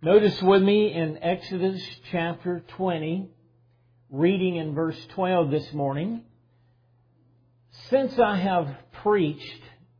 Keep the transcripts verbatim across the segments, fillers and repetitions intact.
Notice with me in Exodus chapter twenty, reading in verse twelve this morning. Since I have preached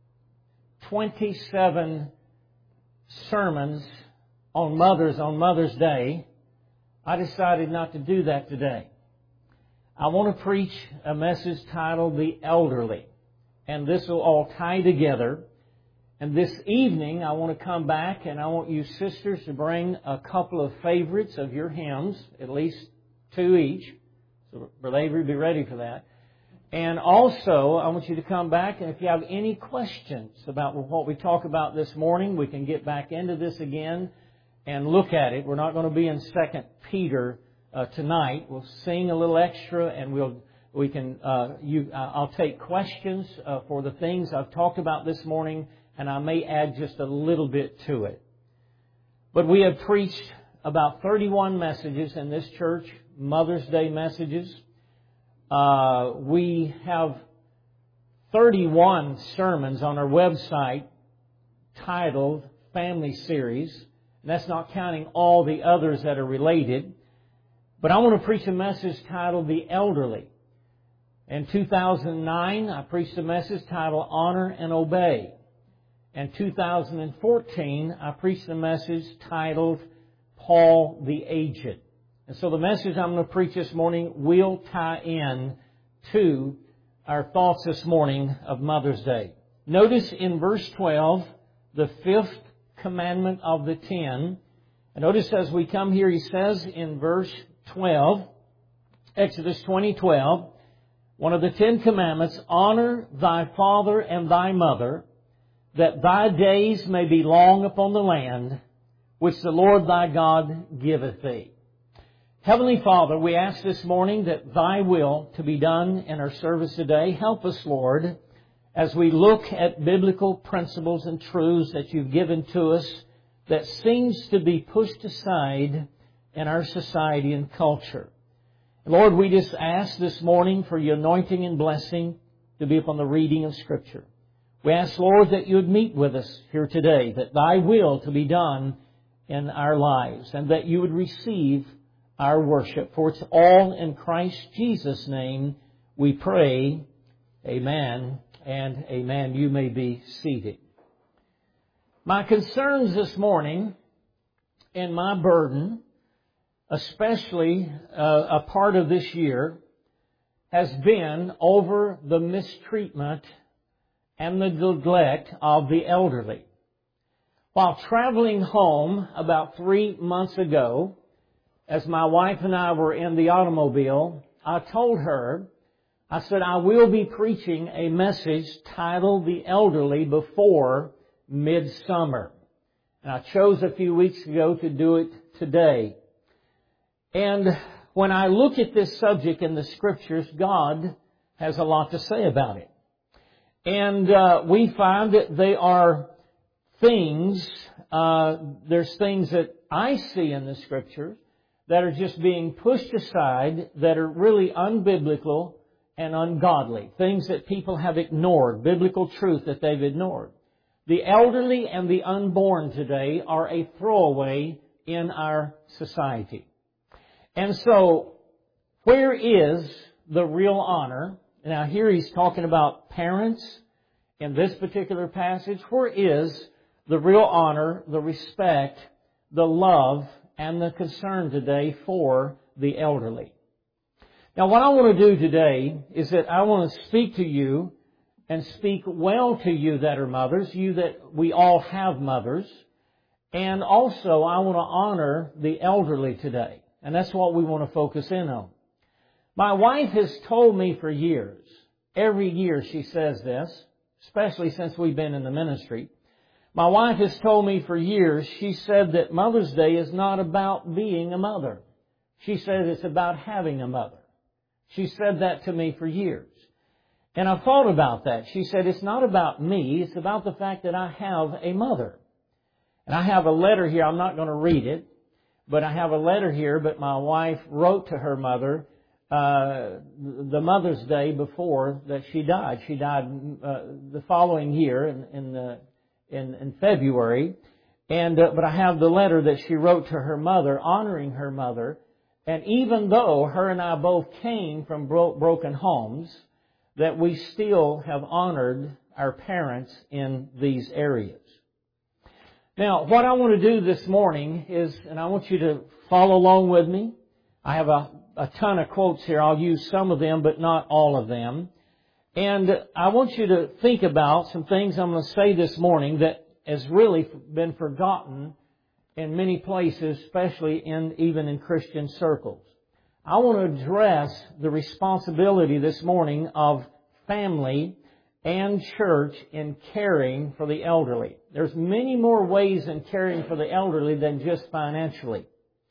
twenty-seven sermons on mothers on Mother's Day, I decided not to do that today. I want to preach a message titled The Elderly, and this will all tie together. And this evening, I want to come back and I want you sisters to bring a couple of favorites of your hymns, at least two each. So, Brother Avery, be ready for that. And also, I want you to come back, and if you have any questions about what we talk about this morning, we can get back into this again and look at it. We're not going to be in Second Peter uh, tonight. We'll sing a little extra, and we'll we can. Uh, you, uh, I'll take questions uh, for the things I've talked about this morning, and I may add just a little bit to it. But we have preached about thirty-one messages in this church, Mother's Day messages. Uh, we have thirty-one sermons on our website titled Family Series. And that's not counting all the others that are related. But I want to preach a message titled The Elderly. In two thousand nine, I preached a message titled Honor and Obey. In two thousand fourteen, I preached a message titled Paul the Aged. And so the message I'm going to preach this morning will tie in to our thoughts this morning of Mother's Day. Notice in verse twelve, the fifth commandment of the ten. And notice as we come here, he says in verse twelve, Exodus twenty twelve, one of the Ten Commandments, honor thy father and thy mother, that thy days may be long upon the land which the Lord thy God giveth thee. Heavenly Father, we ask this morning that thy will to be done in our service today. Help us, Lord, as we look at biblical principles and truths that you've given to us that seems to be pushed aside in our society and culture. Lord, we just ask this morning for your anointing and blessing to be upon the reading of Scripture. We ask, Lord, that you would meet with us here today, that thy will to be done in our lives, and that you would receive our worship. For it's all in Christ Jesus' name we pray. Amen and amen. You may be seated. My concerns this morning and my burden, especially uh, a part of this year, has been over the mistreatment and the neglect of the elderly. While traveling home about three months ago, as my wife and I were in the automobile, I told her, I said, I will be preaching a message titled The Elderly before Midsummer. And I chose a few weeks ago to do it today. And when I look at this subject in the Scriptures, God has a lot to say about it. And uh, we find that they are things, uh, there's things that I see in the Scriptures that are just being pushed aside, that are really unbiblical and ungodly. Things that people have ignored, biblical truth that they've ignored. The elderly and the unborn today are a throwaway in our society. And so, where is the real honor? Now here he's talking about parents in this particular passage. Where is the real honor, the respect, the love, and the concern today for the elderly? Now what I want to do today is that I want to speak to you and speak well to you that are mothers, you that we all have mothers. And also I want to honor the elderly today. And that's what we want to focus in on. My wife has told me for years, every year she says this, especially since we've been in the ministry. My wife has told me for years, she said that Mother's Day is not about being a mother. She said it's about having a mother. She said that to me for years. And I thought about that. She said it's not about me, it's about the fact that I have a mother. And I have a letter here, I'm not going to read it, but I have a letter here, but my wife wrote to her mother uh, the Mother's Day before that she died. She died uh, the following year in, in, the, in, in February. And uh, but I have the letter that she wrote to her mother, honoring her mother. And even though her and I both came from bro- broken homes, that we still have honored our parents in these areas. Now, what I want to do this morning is, and I want you to follow along with me. I have a, a ton of quotes here. I'll use some of them, but not all of them. And I want you to think about some things I'm going to say this morning that has really been forgotten in many places, especially in even in Christian circles. I want to address the responsibility this morning of family and church in caring for the elderly. There's many more ways in caring for the elderly than just financially.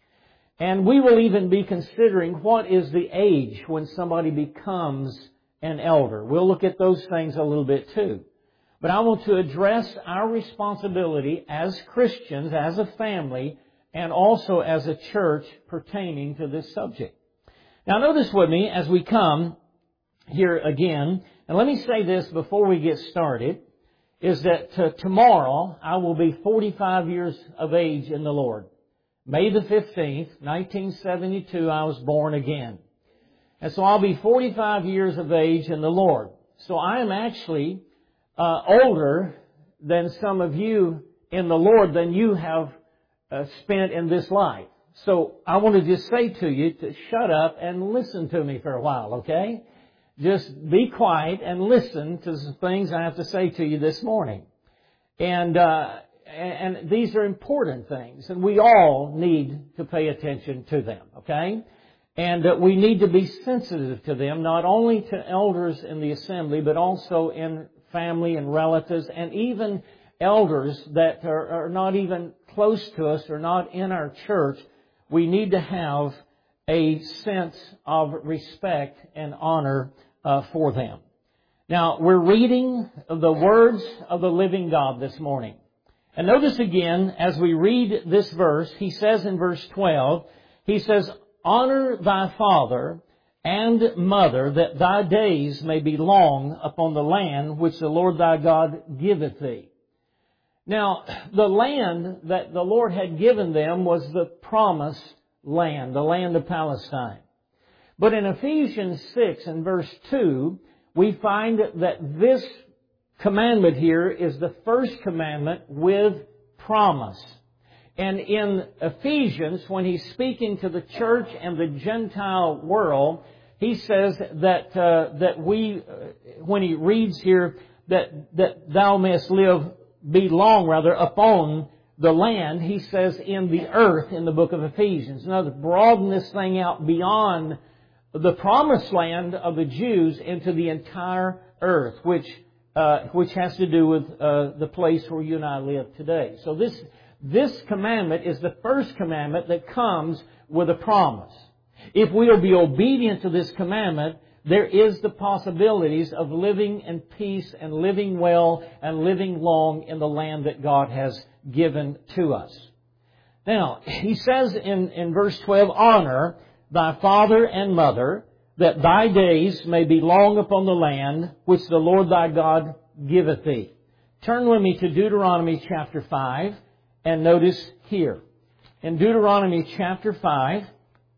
And we will even be considering what is the age when somebody becomes an elder. We'll look at those things a little bit too. But I want to address our responsibility as Christians, as a family, and also as a church pertaining to this subject. Now notice with me as we come here again, and let me say this before we get started, is that uh, tomorrow I will be forty-five years of age in the Lord. May the fifteenth, nineteen seventy-two, I was born again. And so I'll be forty-five years of age in the Lord. So I am actually uh, older than some of you in the Lord than you have uh, spent in this life. So I want to just say to you to shut up and listen to me for a while, okay? Just be quiet and listen to some things I have to say to you this morning. And uh, and these are important things, and we all need to pay attention to them, okay? And uh, we need to be sensitive to them, not only to elders in the assembly, but also in family and relatives, and even elders that are, are not even close to us or not in our church. We need to have a sense of respect and honor uh, for them. Now, we're reading the words of the living God this morning. And notice again, as we read this verse, he says in verse twelve, he says, "Honor thy father and mother, that thy days may be long upon the land which the Lord thy God giveth thee." Now, the land that the Lord had given them was the promised land, the land of Palestine. But in Ephesians six and verse two, we find that this commandment here is the first commandment with promise. And in Ephesians, when he's speaking to the church and the Gentile world, he says that uh, that we, uh, when he reads here, that that thou mayest live, be long rather, upon the land, he says in the earth in the book of Ephesians. In other words, broaden this thing out beyond the promised land of the Jews into the entire earth, which uh, which has to do with uh, the place where you and I live today. So this this commandment is the first commandment that comes with a promise. If we will be obedient to this commandment, there is the possibilities of living in peace and living well and living long in the land that God has given to us. Now, he says in, in verse twelve, "Honor thy father and mother, that thy days may be long upon the land which the Lord thy God giveth thee." Turn with me to Deuteronomy chapter five and notice here. In Deuteronomy chapter five,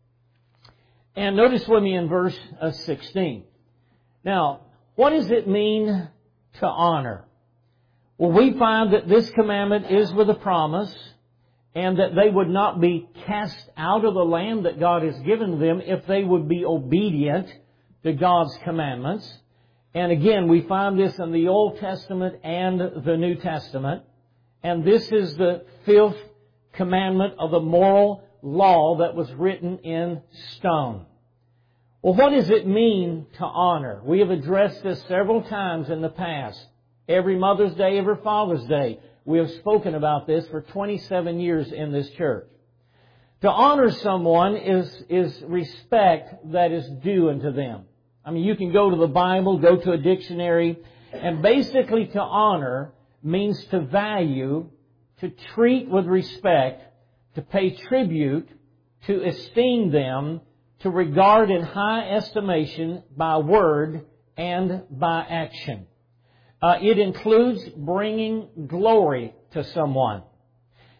and notice with me in verse sixteen. Now, what does it mean to honor? Well, we find that this commandment is with a promise, and that they would not be cast out of the land that God has given them if they would be obedient to God's commandments. And again, we find this in the Old Testament and the New Testament. And this is the fifth commandment of the moral law that was written in stone. Well, what does it mean to honor? We have addressed this several times in the past. Every Mother's Day, every Father's Day. We have spoken about this for twenty-seven years in this church. To honor someone is, is respect that is due unto them. I mean, you can go to the Bible, go to a dictionary, and basically to honor means to value, to treat with respect, to pay tribute, to esteem them, to regard in high estimation by word and by action. Uh, it includes bringing glory to someone.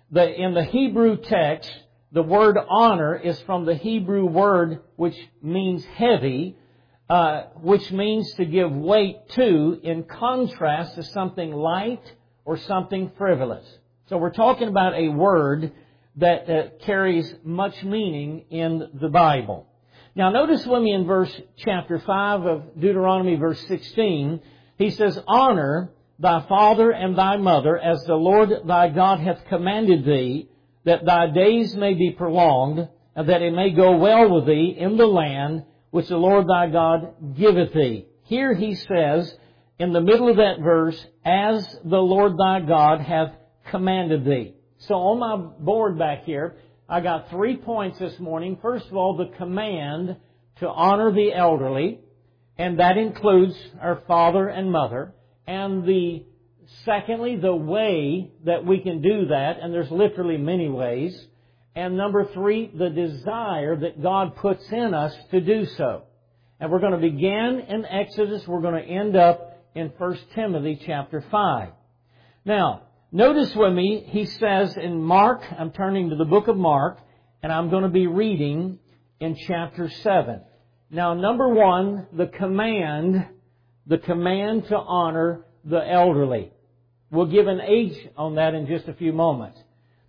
The, in the Hebrew text, the word honor is from the Hebrew word which means heavy, uh, which means to give weight to, in contrast to something light or something frivolous. So we're talking about a word that uh, carries much meaning in the Bible. Now notice with me in verse chapter five of Deuteronomy, verse sixteen, he says, "Honor thy father and thy mother, as the Lord thy God hath commanded thee, that thy days may be prolonged, and that it may go well with thee in the land which the Lord thy God giveth thee." Here he says, in the middle of that verse, "as the Lord thy God hath commanded thee." So on my board back here, I got three points this morning. First of all, the command to honor the elderly, and that includes our father and mother. And the secondly, the way that we can do that, and there's literally many ways. And number three, the desire that God puts in us to do so. And we're going to begin in Exodus. We're going to end up in First Timothy chapter five. Now, notice with me, he says in Mark, I'm turning to the book of Mark, and I'm going to be reading in chapter seven. Now, number one, the command, the command to honor the elderly. We'll give an age on that in just a few moments.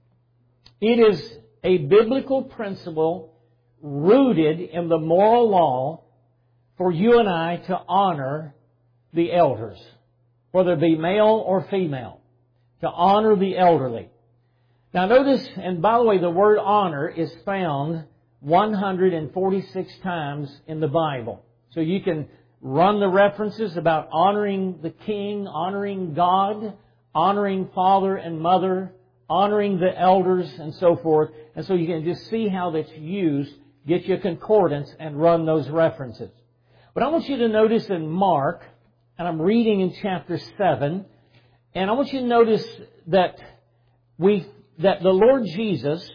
It is a biblical principle rooted in the moral law for you and I to honor the elders, whether it be male or female, to honor the elderly. Now notice, and by the way, the word honor is found one hundred forty-six times in the Bible. So you can run the references about honoring the king, honoring God, honoring father and mother, honoring the elders, and so forth. And so you can just see how that's used, get your concordance, and run those references. But I want you to notice in Mark, and I'm reading in chapter seven, and I want you to notice that we that the Lord Jesus,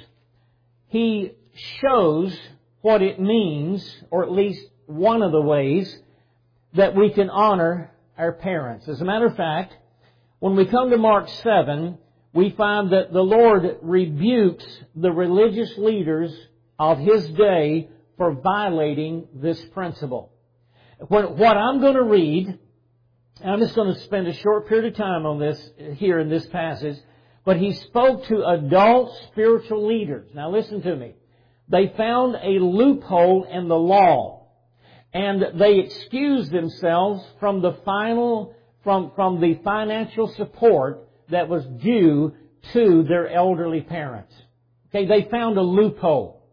He shows what it means, or at least one of the ways that we can honor our parents. As a matter of fact, when we come to Mark seven, we find that the Lord rebukes the religious leaders of His day for violating this principle. What I'm going to read, I'm just going to spend a short period of time on this here in this passage, but He spoke to adult spiritual leaders. Now listen to me. They found a loophole in the law, and they excused themselves from the final, from, from the financial support that was due to their elderly parents. Okay, they found a loophole.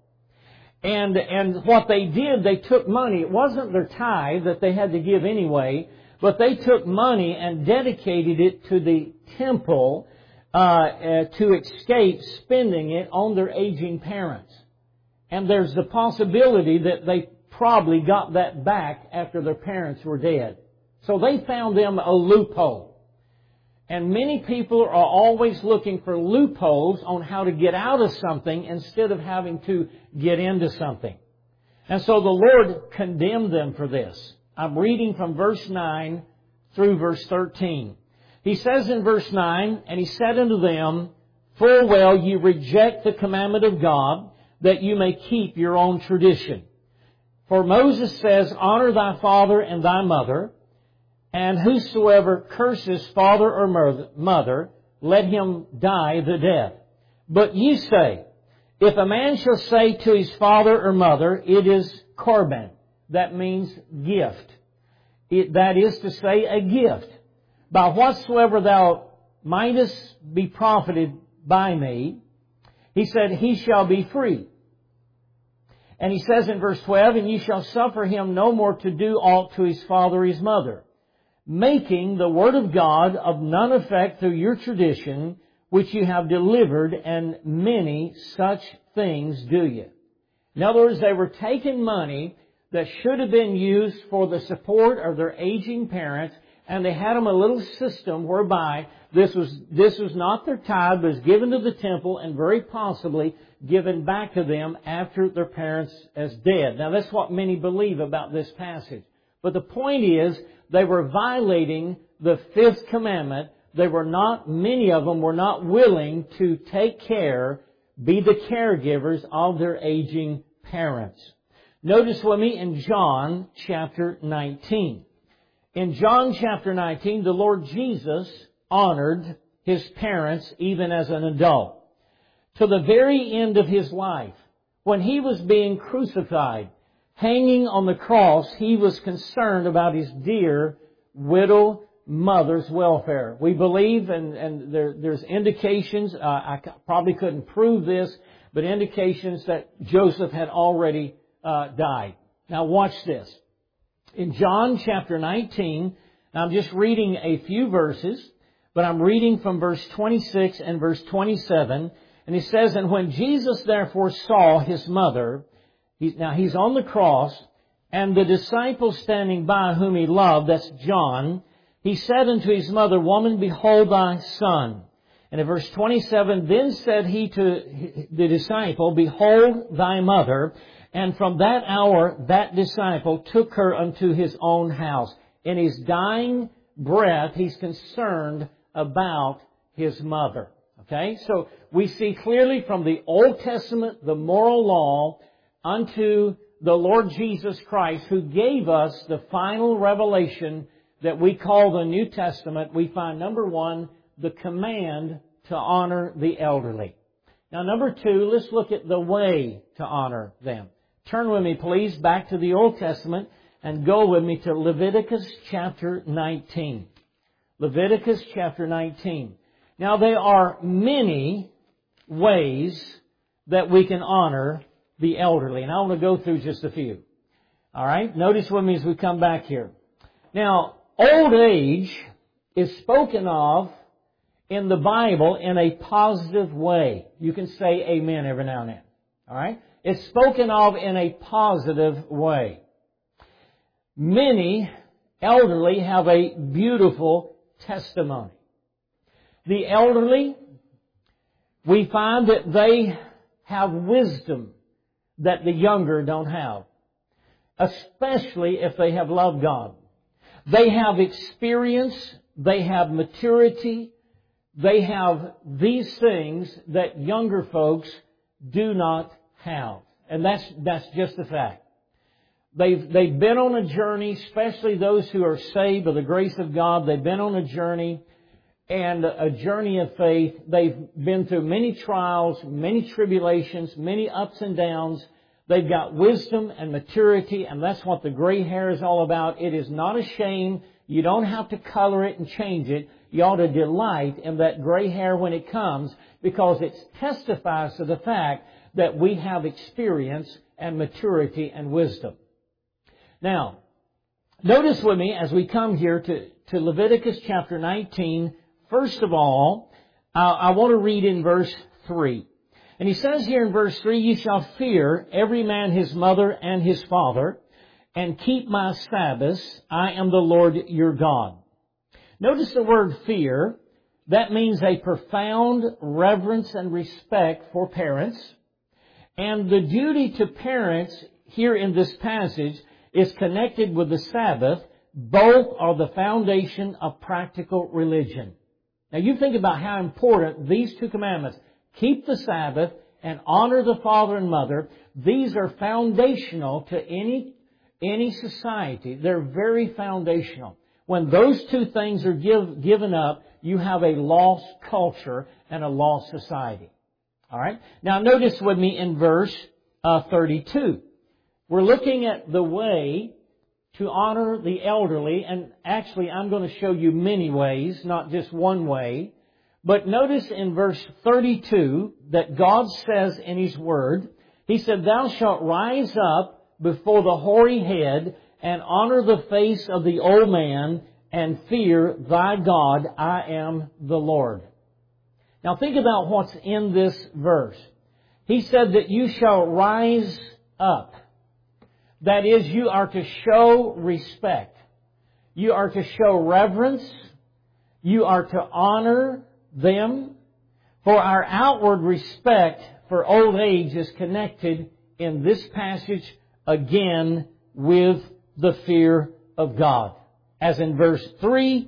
And, and what they did, they took money. It wasn't their tithe that they had to give anyway, but they took money and dedicated it to the temple uh, uh, to escape spending it on their aging parents. And there's the possibility that they probably got that back after their parents were dead. So they found them a loophole. And many people are always looking for loopholes on how to get out of something instead of having to get into something. And so the Lord condemned them for this. I'm reading from verse nine through verse thirteen. He says in verse nine, "And He said unto them, Full well ye reject the commandment of God, that you may keep your own tradition. For Moses says, Honor thy father and thy mother, and whosoever curses father or mother, let him die the death. But ye say, If a man shall say to his father or mother, It is korban," that means gift. It, that is to say, a gift. "By whatsoever thou mightest be profited by me," He said, "he shall be free." And He says in verse twelve, "And ye shall suffer him no more to do aught to his father or his mother, making the word of God of none effect through your tradition, which you have delivered, and many such things do you." In other words, they were taking money that should have been used for the support of their aging parents, and they had them a little system whereby this was this was not their tithe, but was given to the temple and very possibly given back to them after their parents as dead. Now that's what many believe about this passage. But the point is, they were violating the fifth commandment they were not, many of them were not willing to take care, be the caregivers of their aging parents. Notice with me in John chapter nineteen. In John chapter nineteen, the Lord Jesus honored His parents even as an adult. To the very end of His life, when He was being crucified, hanging on the cross, He was concerned about His dear widow mother's welfare. We believe, and, and there, there's indications, uh, I probably couldn't prove this, but indications that Joseph had already uh, died. Now watch this. In John chapter nineteen, I'm just reading a few verses, but I'm reading from verse twenty-six and verse twenty-seven. And he says, "And when Jesus therefore saw His mother," he's, now he's on the cross, "and the disciple standing by whom He loved," that's John, "He said unto His mother, Woman, behold thy son." And in verse twenty-seven, "Then said He to the disciple, Behold thy mother. And from that hour that disciple took her unto his own house." In his dying breath, he's concerned about his mother. Okay? So we see clearly from the Old Testament, the moral law, unto the Lord Jesus Christ, who gave us the final revelation that we call the New Testament. We find, number one, the command to honor the elderly. Now, number two, let's look at the way to honor them. Turn with me, please, back to the Old Testament and go with me to Leviticus chapter nineteen. Leviticus chapter nineteen. Now, there are many ways that we can honor the elderly, and I want to go through just a few. All right? Notice with me as we come back here. Now, old age is spoken of in the Bible in a positive way. You can say amen every now and then. All right? It's spoken of in a positive way. Many elderly have a beautiful testimony. The elderly, we find that they have wisdom that the younger don't have, especially if they have loved God. They have experience, they have maturity, they have these things that younger folks do not have. And that's, that's just a fact. They've, they've been on a journey, especially those who are saved by the grace of God. They've been on a journey, and a journey of faith. They've been through many trials, many tribulations, many ups and downs. They've got wisdom and maturity, and that's what the gray hair is all about. It is not a shame. You don't have to color it and change it. You ought to delight in that gray hair when it comes, because it testifies to the fact that we have experience and maturity and wisdom. Now, notice with me as we come here to, to Leviticus chapter nineteen, first of all, uh, I want to read in verse three. And he says here in verse three, "You shall fear every man his mother and his father, and keep my Sabbaths. I am the Lord your God." Notice the word fear. That means a profound reverence and respect for parents. And the duty to parents here in this passage is connected with the Sabbath. Both are the foundation of practical religion. Now you think about how important these two commandments, keep the Sabbath and honor the father and mother, these are foundational to any, any society. They're very foundational. When those two things are give, given up, you have a lost culture and a lost society. All right? Now notice with me in verse uh, thirty-two. We're looking at the way to honor the elderly, and actually I'm going to show you many ways, not just one way. But notice in verse thirty-two that God says in His Word, He said, "Thou shalt rise up before the hoary head and honor the face of the old man and fear thy God. I am the Lord." Now think about what's in this verse. He said that you shall rise up. That is, you are to show respect. You are to show reverence. You are to honor them. For our outward respect for old age is connected in this passage again with the fear of God. As in verse three,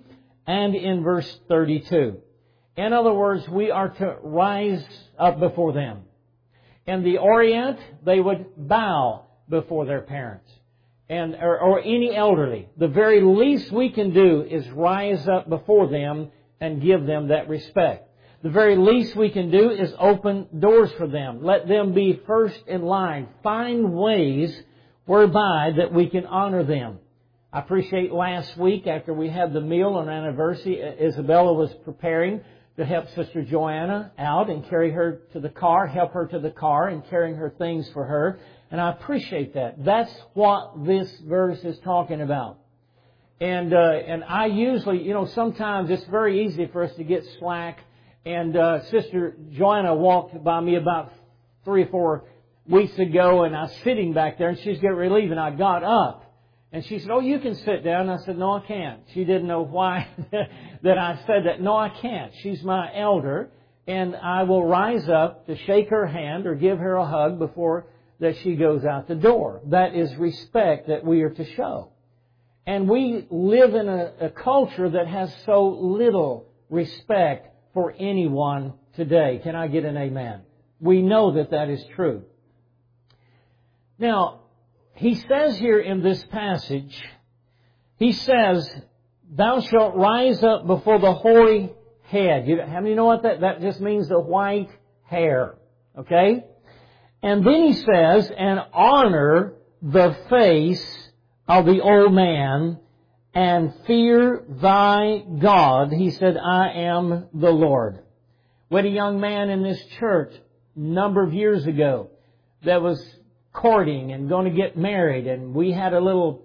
and in verse thirty-two. In other words, we are to rise up before them. In the Orient, they would bow before their parents and or, or any elderly. The very least we can do is rise up before them and give them that respect. The very least we can do is open doors for them. Let them be first in line. Find ways whereby that we can honor them. I appreciate last week after we had the meal on anniversary, Isabella was preparing to help Sister Joanna out and carry her to the car, help her to the car and carrying her things for her. And I appreciate that. That's what this verse is talking about. And uh, and I usually, you know, sometimes it's very easy for us to get slack. And uh, Sister Joanna walked by me about three or four weeks ago, and I was sitting back there, and she's getting ready to leave, and I got up. And she said, "Oh, you can sit down." And I said, "No, I can't." She didn't know why that I said that. No, I can't. She's my elder, and I will rise up to shake her hand or give her a hug before that she goes out the door. That is respect that we are to show. And we live in a, a culture that has so little respect for anyone today. Can I get an amen? We know that that is true. Now, he says here in this passage, he says, "Thou shalt rise up before the hoary head." You, how many know what that, that just means? The white hair. Okay? And then he says, "And honor the face of the old man, and fear thy God." He said, "I am the Lord." We had a young man in this church a number of years ago that was courting and going to get married, and we had a little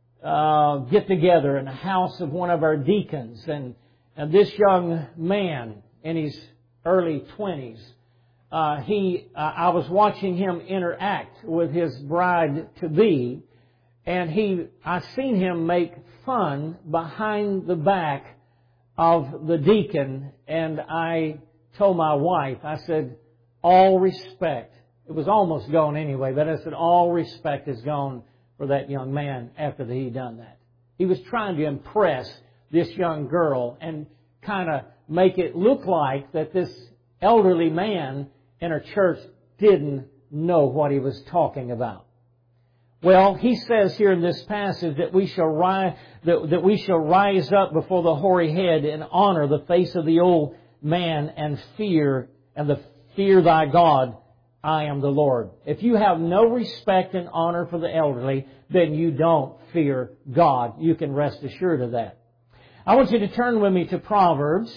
uh, get-together in the house of one of our deacons, and, and this young man in his early twenties, uh, he, uh, I was watching him interact with his bride-to-be, and he, I seen him make fun behind the back of the deacon, and I told my wife, I said, all respect. It was almost gone anyway, but I said, all respect is gone for that young man after he done that. He was trying to impress this young girl and kind of make it look like that this elderly man in her church didn't know what he was talking about. Well, he says here in this passage that we shall rise, that, that we shall rise up before the hoary head and honor the face of the old man and fear, and the fear thy God, I am the Lord. If you have no respect and honor for the elderly, then you don't fear God. You can rest assured of that. I want you to turn with me to Proverbs,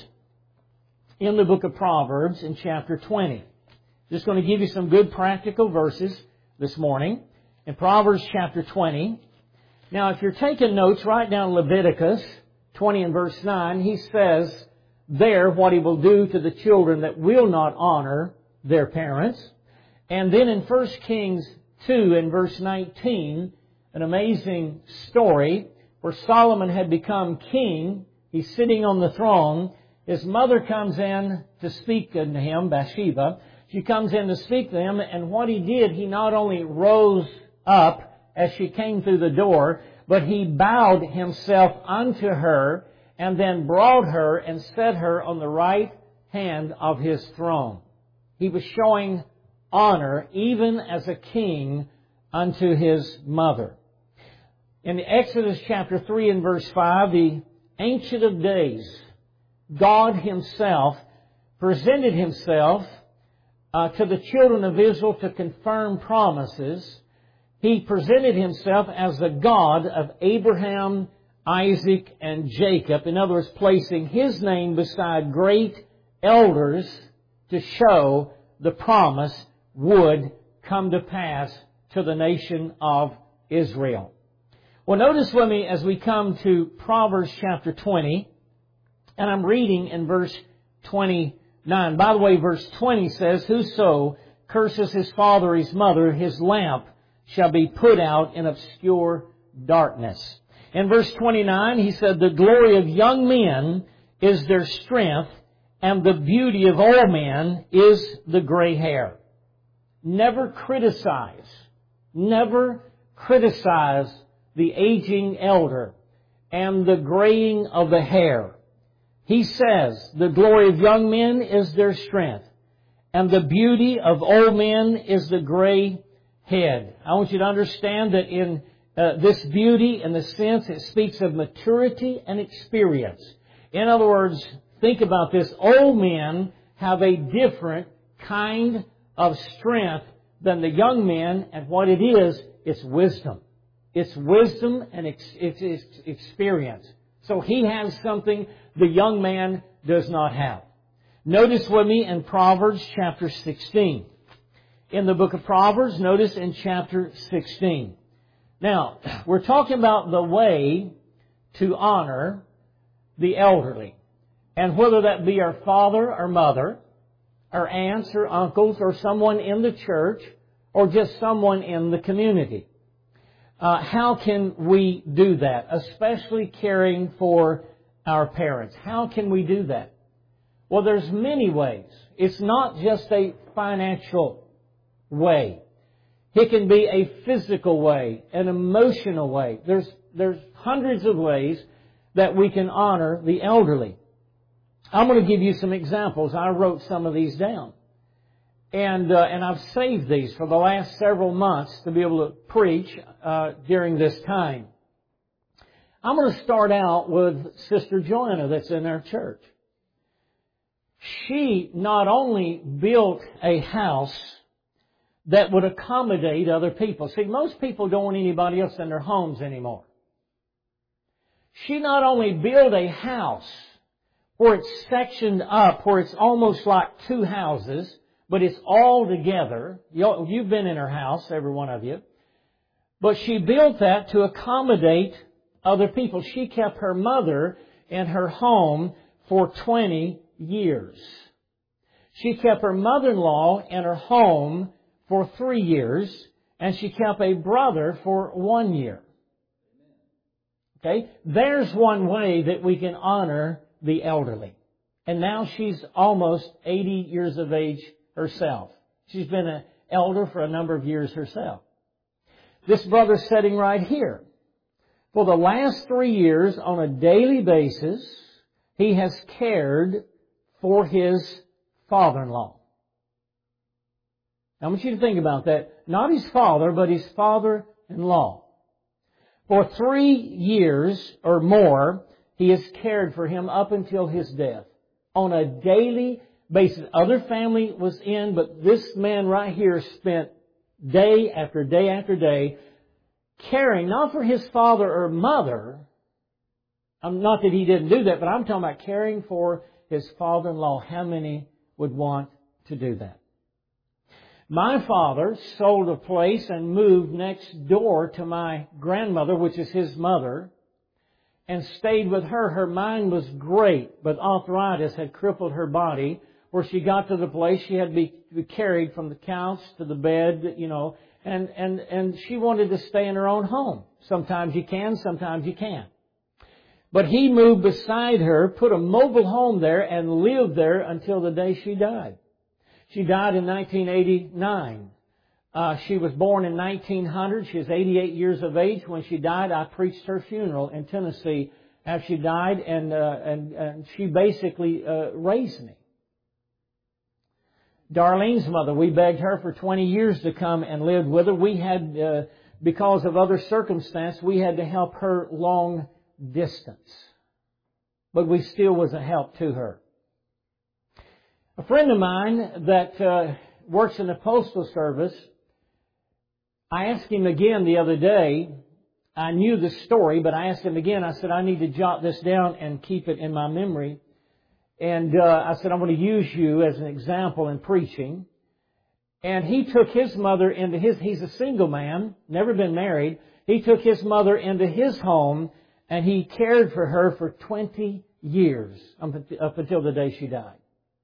in the book of Proverbs in chapter twenty. Just going to give you some good practical verses this morning. In Proverbs chapter twenty. Now, if you're taking notes, write down Leviticus twenty and verse nine. He says there what He will do to the children that will not honor their parents. And then in First Kings two and verse nineteen, an amazing story where Solomon had become king. He's sitting on the throne. His mother comes in to speak to him, Bathsheba. She comes in to speak to him, and what he did, he not only rose up as she came through the door, but he bowed himself unto her and then brought her and set her on the right hand of his throne. He was showing honor, even as a king, unto his mother. In Exodus chapter three and verse five, the Ancient of Days, God Himself presented Himself uh, to the children of Israel to confirm promises. He presented Himself as the God of Abraham, Isaac, and Jacob. In other words, placing His name beside great elders to show the promise would come to pass to the nation of Israel. Well, notice with me as we come to Proverbs chapter twenty, and I'm reading in verse twenty-nine. By the way, verse twenty says, "Whoso curses his father or his mother, his lamp shall be put out in obscure darkness." In verse twenty-nine, he said, "The glory of young men is their strength, and the beauty of old men is the gray hair." Never criticize, never criticize the aging elder and the graying of the hair. He says, the glory of young men is their strength, and the beauty of old men is the gray head. I want you to understand that in uh, this beauty, in the sense, it speaks of maturity and experience. In other words, think about this. Old men have a different kind of strength than the young men, and what it is, it's wisdom. It's wisdom and ex- it's, it's experience. So he has something the young man does not have. Notice with me in Proverbs chapter sixteen. In the book of Proverbs, notice in chapter sixteen. Now, we're talking about the way to honor the elderly. And whether that be our father or mother, our aunts or uncles, or someone in the church, or just someone in the community. Uh, how can we do that? Especially caring for our parents. How can we do that? Well, there's many ways. It's not just a financial way. It can be a physical way, an emotional way. There's, there's hundreds of ways that we can honor the elderly. I'm going to give you some examples. I wrote some of these down. And uh, and I've saved these for the last several months to be able to preach uh, during this time. I'm going to start out with Sister Joanna that's in our church. She not only built a house that would accommodate other people. See, most people don't want anybody else in their homes anymore. She not only built a house where it's sectioned up, where it's almost like two houses, but it's all together. You've been in her house, every one of you. But she built that to accommodate other people. She kept her mother in her home for twenty years. She kept her mother-in-law in her home for three years, and she kept a brother for one year. Okay? There's one way that we can honor the elderly. And now she's almost eighty years of age herself. She's been an elder for a number of years herself. This brother's sitting right here. For the last three years, on a daily basis, he has cared for his father-in-law. Now, I want you to think about that. Not his father, but his father-in-law. For three years or more, he has cared for him up until his death. On a daily basis. Other family was in, but this man right here spent day after day after day caring, not for his father or mother. Um, not that he didn't do that, but I'm talking about caring for his father-in-law. How many would want to do that? My father sold a place and moved next door to my grandmother, which is his mother, and stayed with her. Her mind was great, but arthritis had crippled her body, where she got to the place she had to be, be carried from the couch to the bed, you know, and, and, and she wanted to stay in her own home. Sometimes you can, sometimes you can't. But he moved beside her, put a mobile home there, and lived there until the day she died. She died in nineteen eighty-nine. Uh, she was born in nineteen hundred. She was eighty-eight years of age when she died. I preached her funeral in Tennessee after she died, and uh, and, and she basically uh, raised me. Darlene's mother, we begged her for twenty years to come and live with her. We had, uh, because of other circumstance, we had to help her long distance. But we still was a help to her. A friend of mine that uh, works in the Postal Service, I asked him again the other day. I knew the story, but I asked him again. I said, I need to jot this down and keep it in my memory. And uh, I said, I'm going to use you as an example in preaching. And he took his mother into his, he's a single man, never been married. He took his mother into his home, and he cared for her for twenty years, up until the day she died.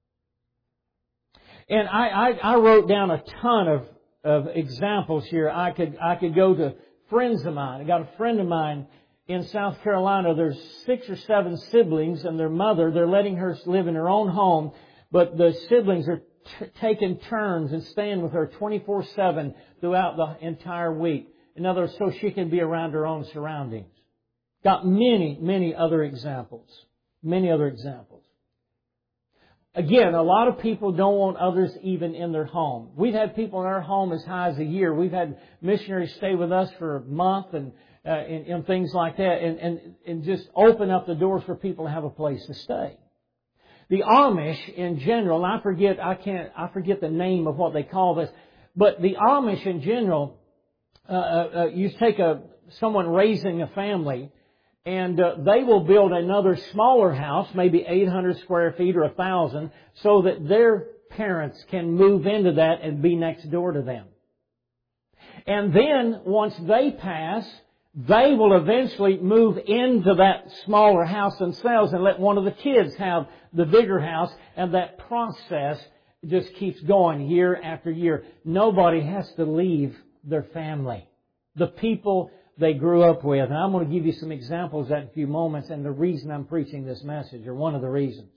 And I, I, I wrote down a ton of, of examples here. I could, I could go to friends of mine. I got a friend of mine in South Carolina. There's six or seven siblings, and their mother, they're letting her live in her own home, but the siblings are t- taking turns and staying with her twenty-four seven throughout the entire week. In other words, so she can be around her own surroundings. Got many, many other examples. Many other examples. Again, a lot of people don't want others even in their home. We've had people in our home as high as a year. We've had missionaries stay with us for a month and, uh, and, and things like that, and, and, and just open up the doors for people to have a place to stay. The Amish in general, and I forget, I can't, I forget the name of what they call this, but the Amish in general, uh, uh, you take a, someone raising a family, and uh, they will build another smaller house, maybe eight hundred square feet or one thousand, so that their parents can move into that and be next door to them. And then, once they pass, they will eventually move into that smaller house themselves and let one of the kids have the bigger house, and that process just keeps going year after year. Nobody has to leave their family. The people they grew up with. And I'm going to give you some examples of that in a few moments, and the reason I'm preaching this message, or one of the reasons.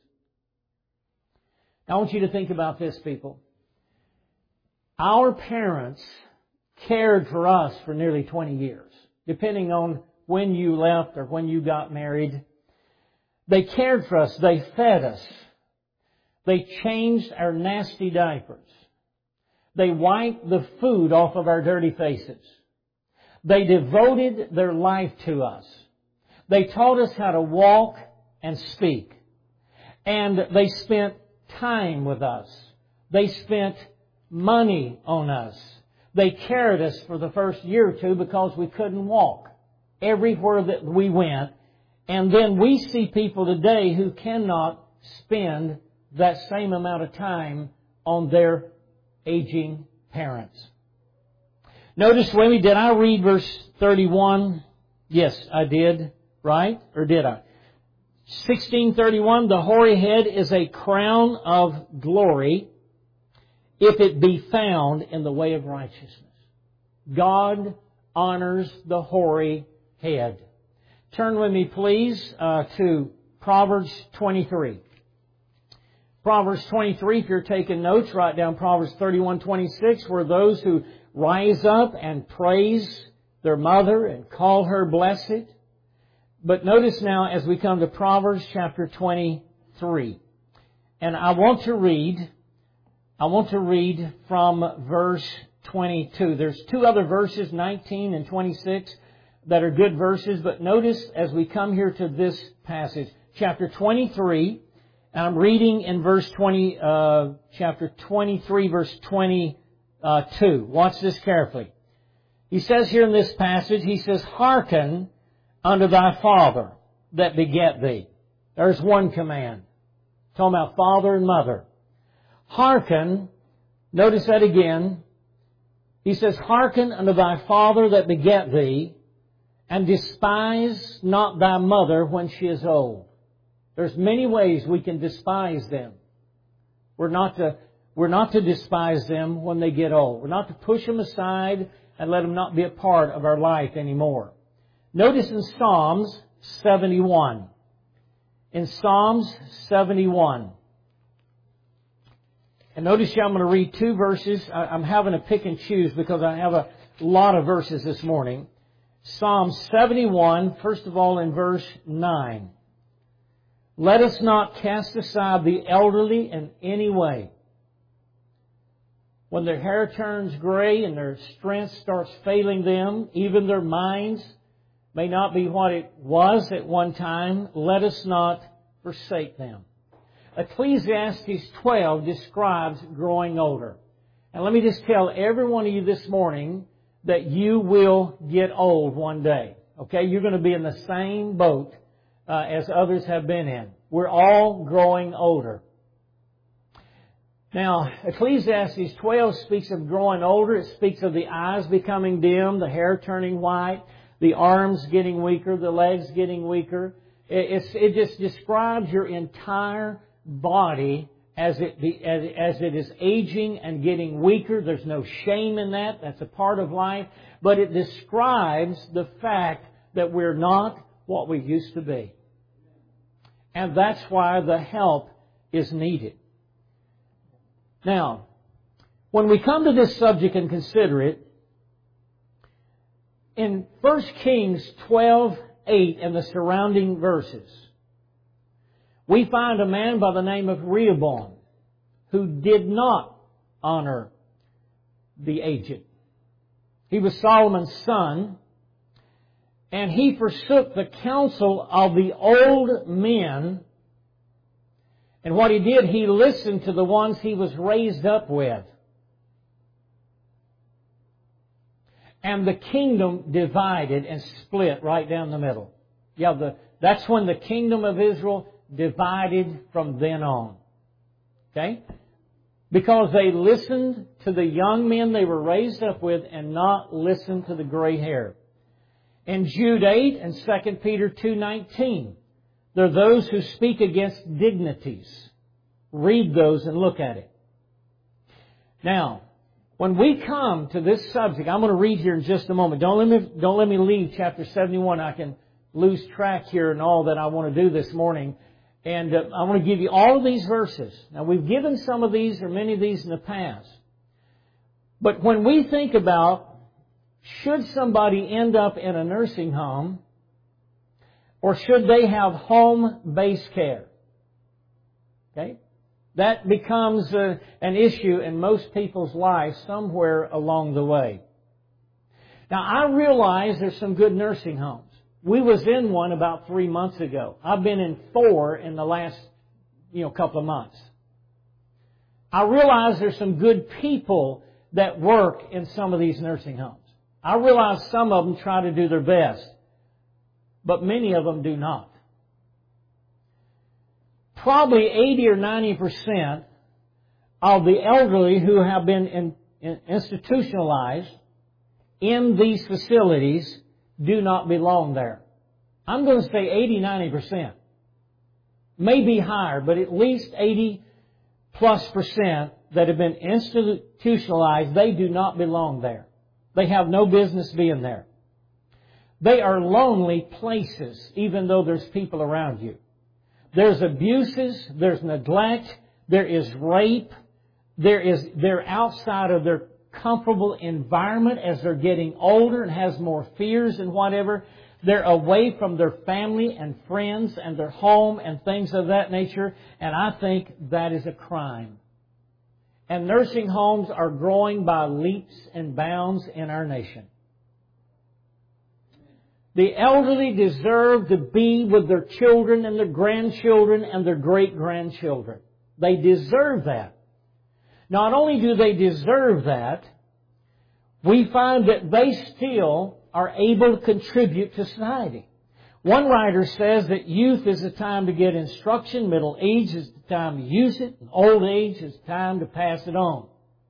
I want you to think about this, people. Our parents cared for us for nearly twenty years, depending on when you left or when you got married. They cared for us. They fed us. They changed our nasty diapers. They wiped the food off of our dirty faces. They devoted their life to us. They taught us how to walk and speak. And they spent time with us. They spent money on us. They carried us for the first year or two because we couldn't walk everywhere that we went. And then we see people today who cannot spend that same amount of time on their aging parents. Notice with me, did I read verse thirty-one? Yes, I did. Right? Or did I? sixteen thirty-one, the hoary head is a crown of glory if it be found in the way of righteousness. God honors the hoary head. Turn with me, please, uh, to Proverbs twenty-three. Proverbs twenty-three, if you're taking notes, write down Proverbs thirty-one twenty-six, where those who rise up and praise their mother and call her blessed. But notice now as we come to Proverbs chapter twenty-three. And I want to read, I want to read from verse twenty-two. There's two other verses, nineteen and twenty-six, that are good verses. But notice as we come here to this passage, chapter twenty-three, and I'm reading in verse twenty, uh, chapter twenty-three, verse twenty-two. Watch this carefully. He says here in this passage, he says, "Hearken unto thy father that begat thee." There's one command. Talking about father and mother. Hearken, notice that again. He says, "Hearken unto thy father that begat thee, and despise not thy mother when she is old." There's many ways we can despise them. We're not to, we're not to despise them when they get old. We're not to push them aside and let them not be a part of our life anymore. Notice in Psalms seventy-one. In Psalms seventy-one. And notice here I'm going to read two verses. I'm having to pick and choose because I have a lot of verses this morning. Psalm seventy-one, first of all in verse nine. "Let us not cast aside the elderly in any way. When their hair turns gray and their strength starts failing them, even their minds may not be what it was at one time, let us not forsake them." Ecclesiastes twelve describes growing older. And let me just tell every one of you this morning that you will get old one day. Okay? You're going to be in the same boat uh, as others have been in. We're all growing older. Now, Ecclesiastes twelve speaks of growing older. It speaks of the eyes becoming dim, the hair turning white, the arms getting weaker, the legs getting weaker. It, it's, it just describes your entire body as it, be, as, as it is aging and getting weaker. There's no shame in that. That's a part of life. But it describes the fact that we're not what we used to be. And that's why the help is needed. Now, when we come to this subject and consider it, in First Kings twelve eight and the surrounding verses, we find a man by the name of Rehoboam who did not honor the aged. He was Solomon's son, and he forsook the counsel of the old men. And what he did, he listened to the ones he was raised up with. And the kingdom divided and split right down the middle. Yeah, the, that's when the kingdom of Israel divided from then on. Okay? Because they listened to the young men they were raised up with and not listened to the gray hair. In Jude eight and Second Peter two nineteen, there are those who speak against dignities. Read those and look at it. Now, when we come to this subject, I'm going to read here in just a moment. Don't let me, don't let me leave chapter seventy-one. I can lose track here and all that I want to do this morning. And uh, I want to give you all of these verses. Now, we've given some of these or many of these in the past. But when we think about, should somebody end up in a nursing home, or should they have home-based care? Okay? That becomes uh, an issue in most people's lives somewhere along the way. Now, I realize there's some good nursing homes. We was in one about three months ago. I've been in four in the last, you know, couple of months. I realize there's some good people that work in some of these nursing homes. I realize some of them try to do their best, but many of them do not. Probably eighty or ninety percent of the elderly who have been in, in institutionalized in these facilities do not belong there. I'm going to say eighty, ninety percent. Maybe higher, but at least eighty plus percent that have been institutionalized, they do not belong there. They have no business being there. They are lonely places, even though there's people around you. There's abuses, there's neglect, there is rape, there is, they're outside of their comfortable environment as they're getting older and has more fears and whatever. They're away from their family and friends and their home and things of that nature. And I think that is a crime. And nursing homes are growing by leaps and bounds in our nation. The elderly deserve to be with their children and their grandchildren and their great-grandchildren. They deserve that. Not only do they deserve that, we find that they still are able to contribute to society. One writer says that youth is the time to get instruction, middle age is the time to use it, and old age is the time to pass it on.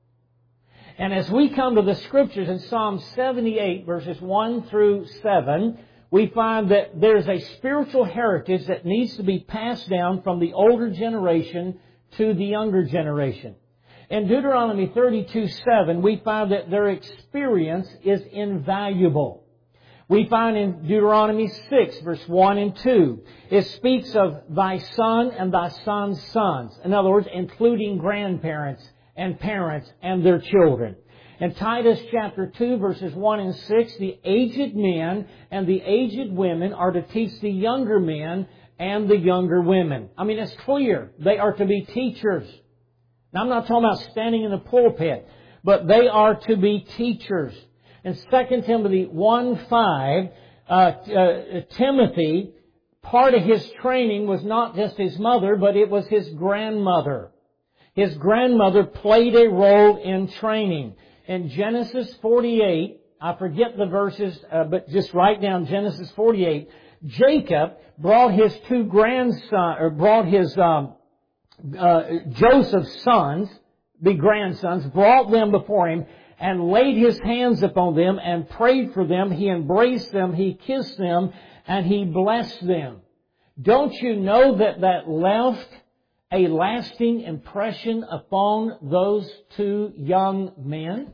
And as we come to the Scriptures in Psalm seventy-eight, verses one through seven, we find that there's a spiritual heritage that needs to be passed down from the older generation to the younger generation. In Deuteronomy thirty-two seven, we find that their experience is invaluable. We find in Deuteronomy six, verse one and two, it speaks of thy son and thy son's sons. In other words, including grandparents and parents and their children. In Titus chapter two, verses one and six, the aged men and the aged women are to teach the younger men and the younger women. I mean, it's clear. They are to be teachers. Now, I'm not talking about standing in the pulpit, but they are to be teachers. In Second Timothy one five, uh, uh, Timothy, part of his training was not just his mother, but it was his grandmother. His grandmother played a role in training. In Genesis forty-eight, I forget the verses, uh, but just write down Genesis forty-eight. Jacob brought his two grandsons, or brought his um, uh, Joseph's sons, the grandsons, brought them before him and laid his hands upon them and prayed for them. He embraced them, he kissed them, and he blessed them. Don't you know that that left a lasting impression upon those two young men?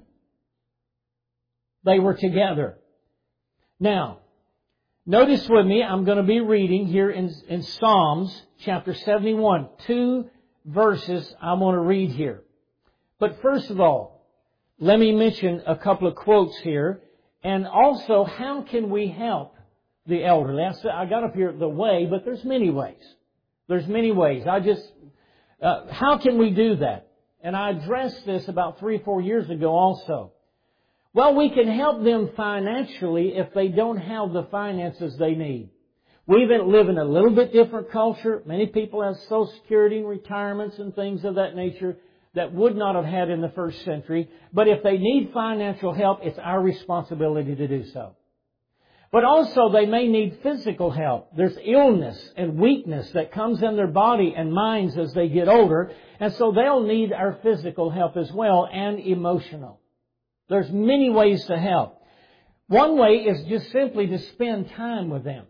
They were together. Now, notice with me, I'm going to be reading here in, in Psalms chapter seventy-one. Two verses I want to read here. But first of all, let me mention a couple of quotes here. And also, how can we help the elderly? I got up here the way, but there's many ways. There's many ways. I just, uh, how can we do that? And I addressed this about three, four years ago also. Well, we can help them financially if they don't have the finances they need. We even live in a little bit different culture. Many people have Social Security and retirements and things of that nature that would not have had in the first century. But if they need financial help, it's our responsibility to do so. But also they may need physical help. There's illness and weakness that comes in their body and minds as they get older. And so they'll need our physical help as well, and emotional. There's many ways to help. One way is just simply to spend time with them.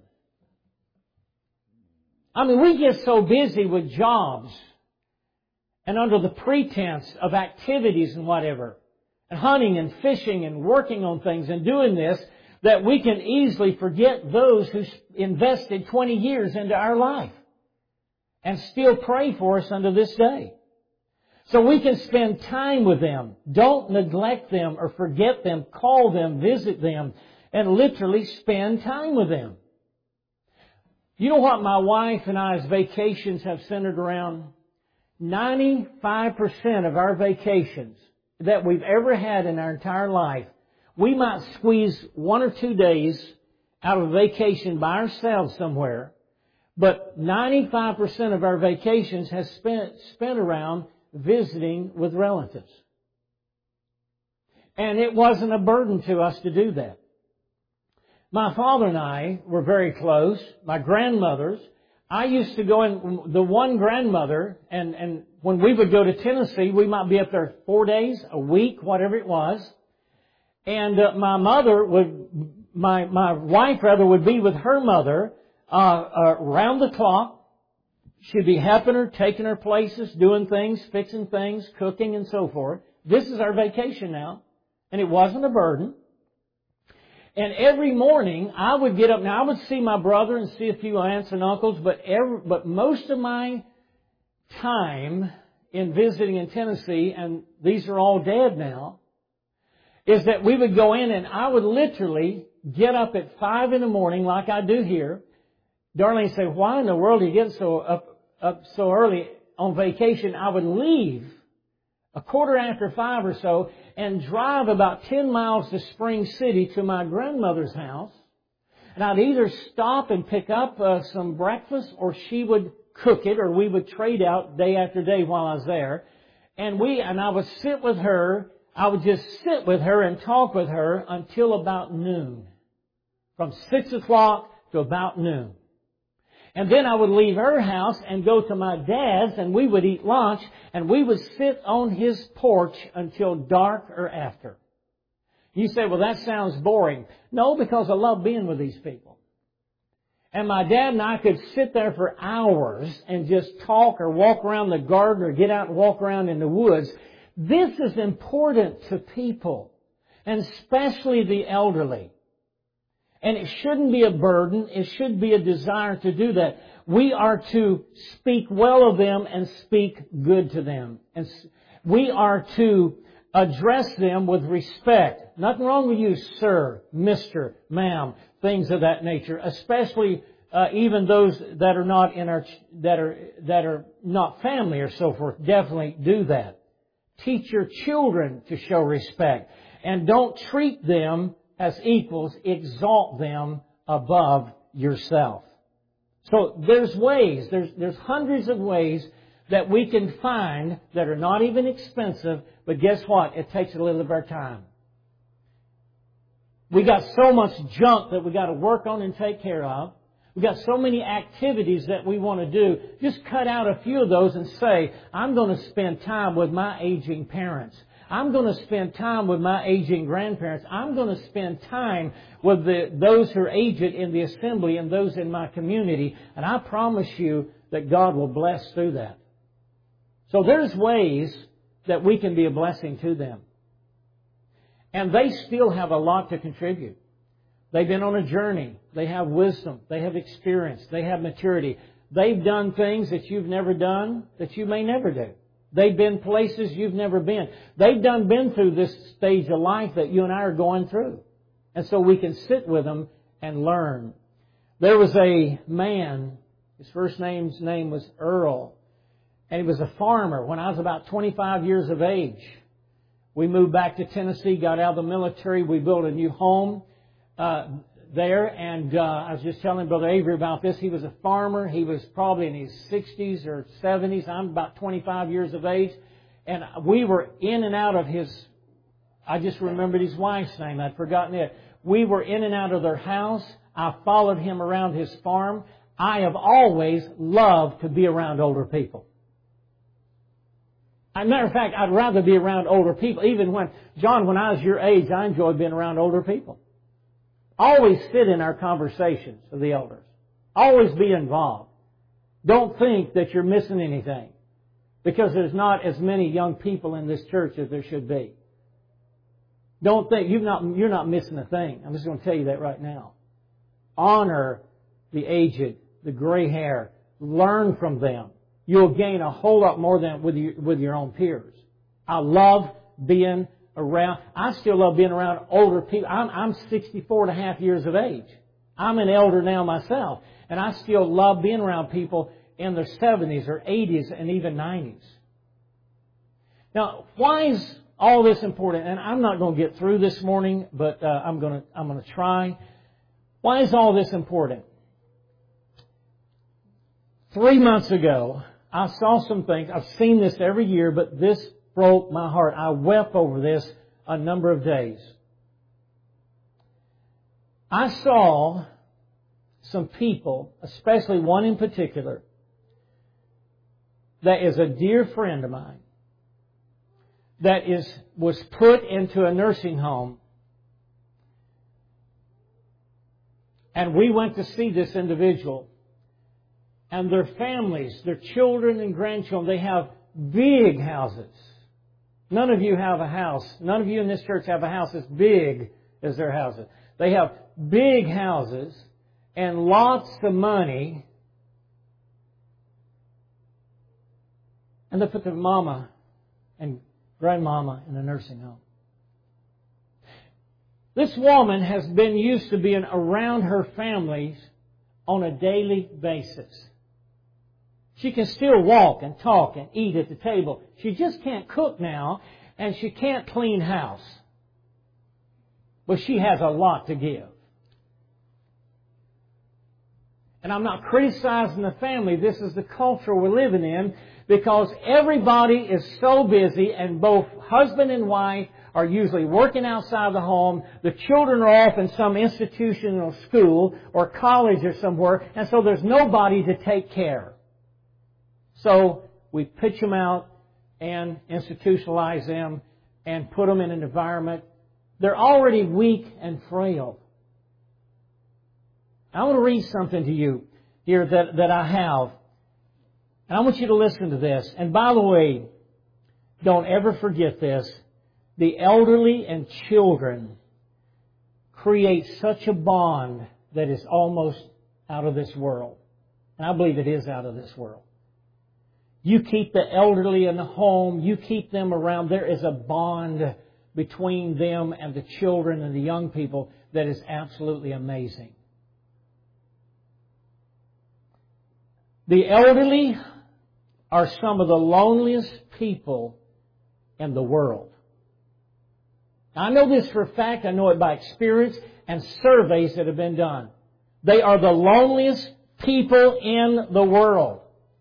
I mean, we get so busy with jobs and under the pretense of activities and whatever, and hunting and fishing and working on things and doing this, that we can easily forget those who invested twenty years into our life and still pray for us unto this day. So we can spend time with them. Don't neglect them or forget them. Call them, visit them, and literally spend time with them. You know what my wife and I's vacations have centered around? ninety-five percent of our vacations that we've ever had in our entire life, we might squeeze one or two days out of a vacation by ourselves somewhere, but ninety-five percent of our vacations has spent, spent around visiting with relatives. And it wasn't a burden to us to do that. My father and I were very close. My grandmothers, I used to go in, the one grandmother, and, and when we would go to Tennessee, we might be up there four days, a week, whatever it was. And uh, my mother would, my, my wife rather, would be with her mother uh, uh, round the clock. She'd be helping her, taking her places, doing things, fixing things, cooking and so forth. This is our vacation now. And it wasn't a burden. And every morning I would get up. Now I would see my brother and see a few aunts and uncles, but every, but most of my time in visiting in Tennessee, and these are all dead now, is that we would go in and I would literally get up at five in the morning like I do here. Darlene said, why in the world are you getting so up, up so early on vacation? I would leave a quarter after five or so and drive about ten miles to Spring City to my grandmother's house. And I'd either stop and pick up uh, some breakfast, or she would cook it, or we would trade out day after day while I was there. And we, and I would sit with her. I would just sit with her and talk with her until about noon. From six o'clock to about noon. And then I would leave her house and go to my dad's, and we would eat lunch, and we would sit on his porch until dark or after. You say, well, that sounds boring. No, because I love being with these people. And my dad and I could sit there for hours and just talk or walk around the garden or get out and walk around in the woods. This is important to people, and especially the elderly. And it shouldn't be a burden. It should be a desire to do that. We are to speak well of them and speak good to them. And we are to address them with respect. Nothing wrong with you, sir, mister, ma'am, things of that nature. Especially uh, even those that are not in our that are that are not family or so forth. Definitely do that. Teach your children to show respect, and don't treat them as equals. Exalt them above yourself. So there's ways, there's, there's hundreds of ways that we can find that are not even expensive, but guess what? It takes a little of our time. We got so much junk that we got to work on and take care of. We got so many activities that we want to do. Just cut out a few of those and say, I'm going to spend time with my aging parents. I'm going to spend time with my aging grandparents. I'm going to spend time with the, those who are aged in the assembly and those in my community. And I promise you that God will bless through that. So there's ways that we can be a blessing to them. And they still have a lot to contribute. They've been on a journey. They have wisdom. They have experience. They have maturity. They've done things that you've never done, that you may never do. They've been places you've never been. They've done been through this stage of life that you and I are going through. And so we can sit with them and learn. There was a man His first name's name was Earl. And he was a farmer. When I was about twenty-five years of age, we moved back to Tennessee, got out of the military. We built a new home uh, there. And uh, I was just telling Brother Avery about this. He was a farmer. He was probably in his sixties or seventies. I'm about twenty-five years of age. And we were in and out of his, I just remembered his wife's name. I'd forgotten it. We were in and out of their house. I followed him around his farm. I have always loved to be around older people. As a matter of fact, I'd rather be around older people. Even when, John, when I was your age, I enjoyed being around older people. Always sit in our conversations of the elders. Always be involved. Don't think that you're missing anything, because there's not as many young people in this church as there should be. Don't think you've not, you're not missing a thing. I'm just going to tell you that right now. Honor the aged, the gray hair. Learn from them. You'll gain a whole lot more than with your, with your own peers. I love being around. I still love being around older people. I'm, I'm sixty-four and a half years of age. I'm an elder now myself. And I still love being around people in their seventies or eighties and even nineties. Now, why is all this important? And I'm not going to get through this morning, but uh, I'm going to I'm going to try. Why is all this important? Three months ago, I saw some things. I've seen this every year, but this broke my heart. I wept over this a number of days. I saw some people, especially one in particular, that is a dear friend of mine, that is was put into a nursing home. And we went to see this individual. And their families, their children and grandchildren, they have big houses. None of you have a house. None of you in this church have a house as big as their houses. They have big houses and lots of money. And they put their mama and grandmama in a nursing home. This woman has been used to being around her families on a daily basis. She can still walk and talk and eat at the table. She just can't cook now, and she can't clean house. But she has a lot to give. And I'm not criticizing the family. This is the culture we're living in, because everybody is so busy, and both husband and wife are usually working outside the home. The children are off in some institutional school or college or somewhere, and so there's nobody to take care. So we pitch them out and institutionalize them and put them in an environment. They're already weak and frail. I want to read something to you here that, that I have. And I want you to listen to this. And by the way, don't ever forget this. The elderly and children create such a bond that is almost out of this world. And I believe it is out of this world. You keep the elderly in the home. You keep them around. There is a bond between them and the children and the young people that is absolutely amazing. The elderly are some of the loneliest people in the world. I know this for a fact. I know it by experience and surveys that have been done. They are the loneliest people in the world.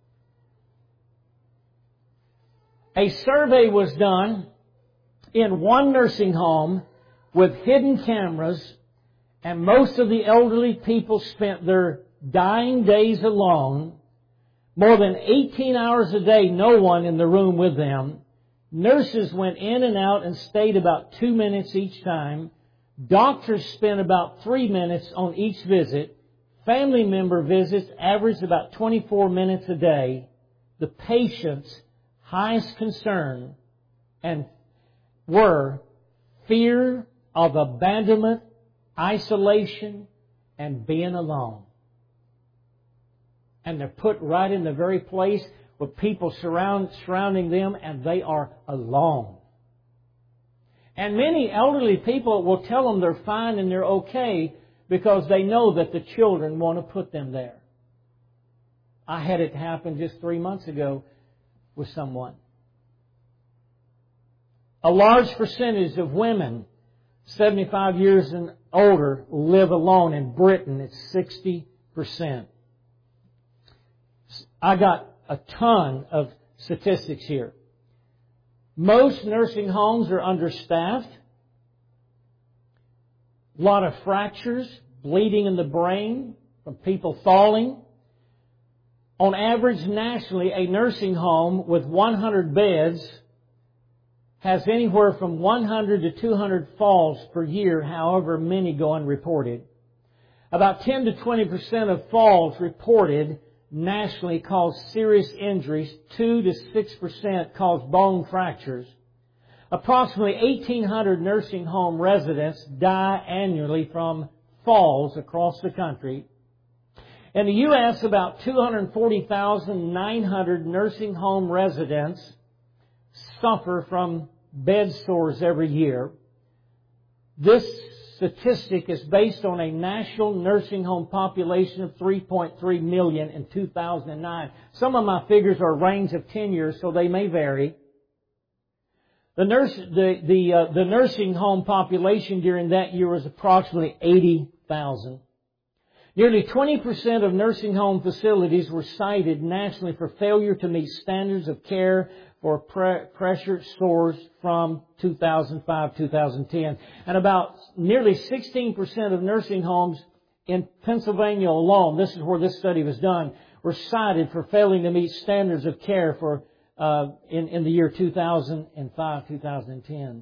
A survey was done in one nursing home with hidden cameras, and most of the elderly people spent their dying days alone. More than eighteen hours a day, no one in the room with them. Nurses went in and out and stayed about two minutes each time. Doctors spent about three minutes on each visit. Family member visits averaged about twenty-four minutes a day. The patients' highest concern and were fear of abandonment, isolation, and being alone. And they're put right in the very place with people surround, surrounding them, and they are alone. And many elderly people will tell them they're fine and they're okay because they know that the children want to put them there. I had it happen just three months ago with someone. A large percentage of women seventy-five years and older live alone. In Britain, it's sixty percent. I got a ton of statistics here. Most nursing homes are understaffed. A lot of fractures, bleeding in the brain from people falling. On average, nationally, a nursing home with one hundred beds has anywhere from one hundred to two hundred falls per year, however many go unreported. About ten to twenty percent of falls reported nationally cause serious injuries. two to six percent cause bone fractures. Approximately eighteen hundred nursing home residents die annually from falls across the country. In the U S, about two hundred forty thousand nine hundred nursing home residents suffer from bed sores every year. This statistic is based on a national nursing home population of three point three million in two thousand nine. Some of my figures are a range of ten years, so they may vary. The, nurse, the, the, uh, the nursing home population during that year was approximately eighty thousand. Nearly twenty percent of nursing home facilities were cited nationally for failure to meet standards of care for pre- pressure sores from two thousand five to two thousand ten. And about nearly sixteen percent of nursing homes in Pennsylvania alone, this is where this study was done, were cited for failing to meet standards of care for uh, in, in the year two thousand five to two thousand ten.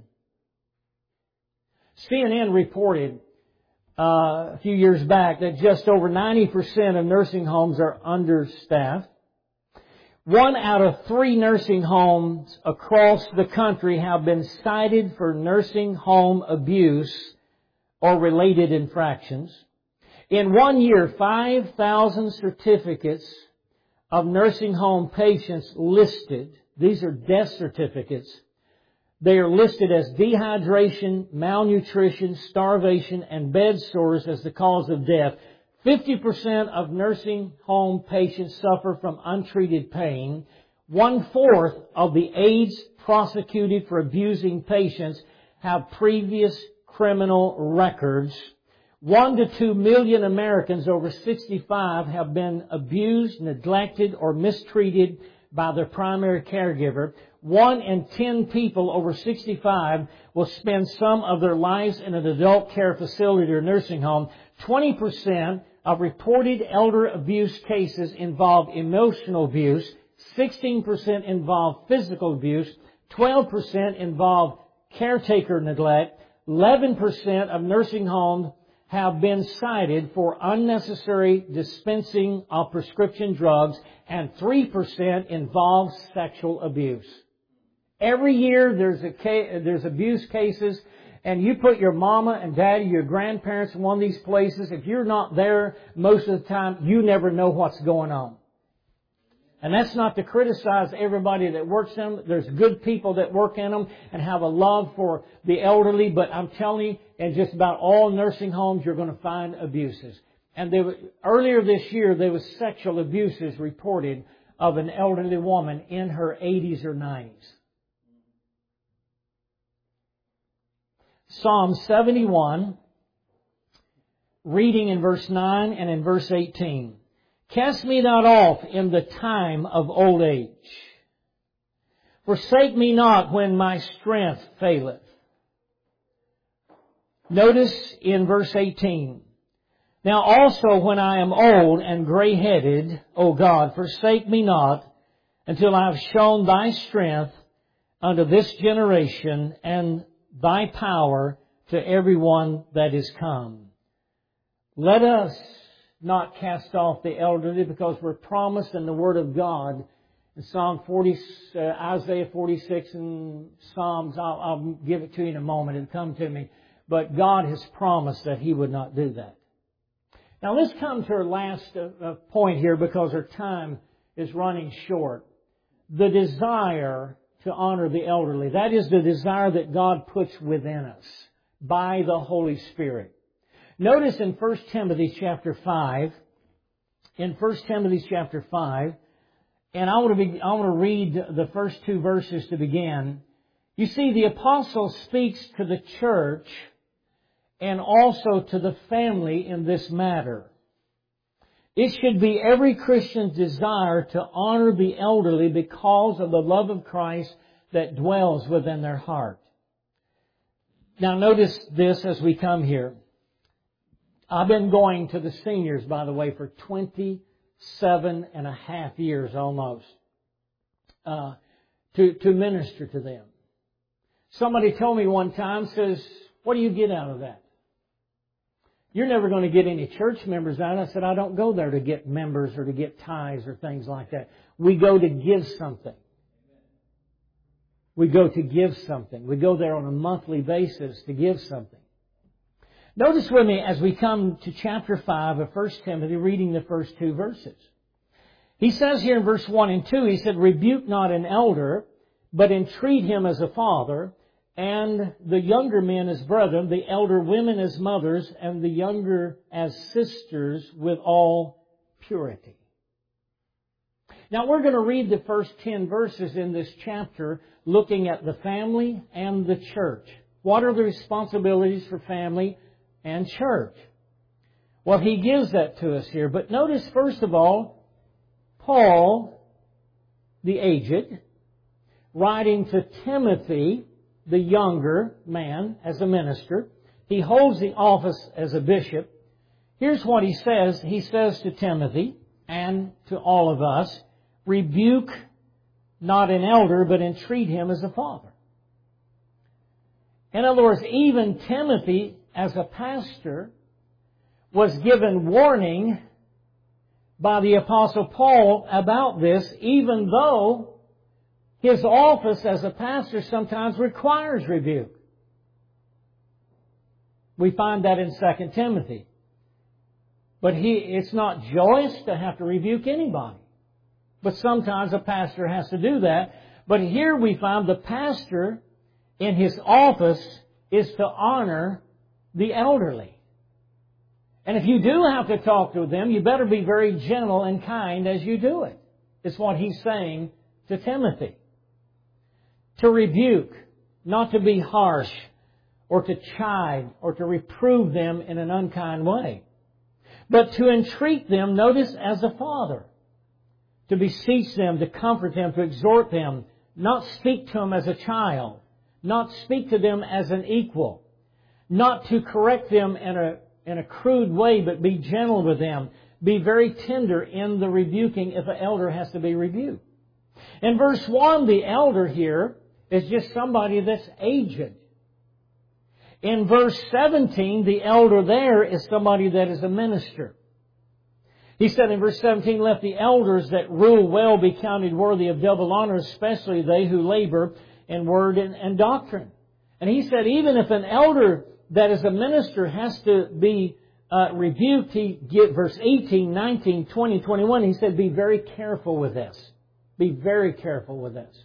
C N N reported Uh, a few years back that just over ninety percent of nursing homes are understaffed. One out of three nursing homes across the country have been cited for nursing home abuse or related infractions. In one year, five thousand certificates of nursing home patients listed. These are death certificates. They are listed as dehydration, malnutrition, starvation, and bed sores as the cause of death. fifty percent of nursing home patients suffer from untreated pain. One-fourth of the aides prosecuted for abusing patients have previous criminal records. One to two million Americans over sixty-five have been abused, neglected, or mistreated by their primary caregiver. One in ten people over sixty-five will spend some of their lives in an adult care facility or nursing home. twenty percent of reported elder abuse cases involve emotional abuse. sixteen percent involve physical abuse. twelve percent involve caretaker neglect. eleven percent of nursing homes have been cited for unnecessary dispensing of prescription drugs, and three percent involve sexual abuse. Every year there's a ca- there's abuse cases, and you put your mama and daddy, your grandparents in one of these places. If you're not there most of the time, you never know what's going on. And that's not to criticize everybody that works in them. There's good people that work in them and have a love for the elderly. But I'm telling you, in just about all nursing homes, you're going to find abuses. And there were, earlier this year, there was sexual abuses reported of an elderly woman in her eighties or nineties. Psalm seventy-one, reading in verse nine and in verse eighteen. Cast me not off in the time of old age. Forsake me not when my strength faileth. Notice in verse eighteen. Now also when I am old and gray-headed, O God, forsake me not until I have shown Thy strength unto this generation and Thy power to everyone that is come. Let us not cast off the elderly, because we're promised in the Word of God in Psalm forty, uh, Isaiah forty-six and Psalms. I'll, I'll give it to you in a moment. It'll come to me. But God has promised that He would not do that. Now let's come to our last uh, point here, because our time is running short. The desire to honor the elderly. That is the desire that God puts within us by the Holy Spirit. Notice in First Timothy chapter five in First Timothy chapter five. And I want to be, I want to read the first two verses to begin. You see, the apostle speaks to the church and also to the family in this matter. It should be every Christian's desire to honor the elderly because of the love of Christ that dwells within their heart. Now notice this as we come here. I've been going to the seniors, by the way, for twenty-seven and a half years almost, uh, to, to minister to them. Somebody told me one time, says, what do you get out of that? You're never going to get any church members out. I said, I don't go there to get members or to get tithes or things like that. We go to give something. We go to give something. We go there on a monthly basis to give something. Notice with me as we come to chapter five of First Timothy, reading the first two verses. He says here in verse one and two, he said, rebuke not an elder, but entreat him as a father, and the younger men as brethren, the elder women as mothers, and the younger as sisters with all purity. Now we're going to read the first ten verses in this chapter looking at the family and the church. What are the responsibilities for family and church? Well, he gives that to us here. But notice, first of all, Paul, the aged, writing to Timothy, the younger man, as a minister. He holds the office as a bishop. Here's what he says. He says to Timothy and to all of us, rebuke not an elder, but entreat him as a father. In other words, even Timothy, as a pastor, was given warning by the Apostle Paul about this, even though his office as a pastor sometimes requires rebuke. We find that in Second Timothy. But he, it's not joyous to have to rebuke anybody. But sometimes a pastor has to do that. But here we find the pastor in his office is to honor the elderly. And if you do have to talk to them, you better be very gentle and kind as you do it. It's what he's saying to Timothy. To rebuke, not to be harsh, or to chide, or to reprove them in an unkind way. But to entreat them, notice, as a father. To beseech them, to comfort them, to exhort them. Not speak to them as a child. Not speak to them as an equal. Not to correct them in a, in a crude way, but be gentle with them. Be very tender in the rebuking if an elder has to be rebuked. In verse one, the elder here is just somebody that's aged. In verse seventeen, the elder there is somebody that is a minister. He said in verse seventeen, let the elders that rule well be counted worthy of double honor, especially they who labor in word and, and doctrine. And he said even if an elder that is a minister has to be uh, rebuked, he get verse eighteen, nineteen, twenty, twenty-one, he said be very careful with this. Be very careful with this.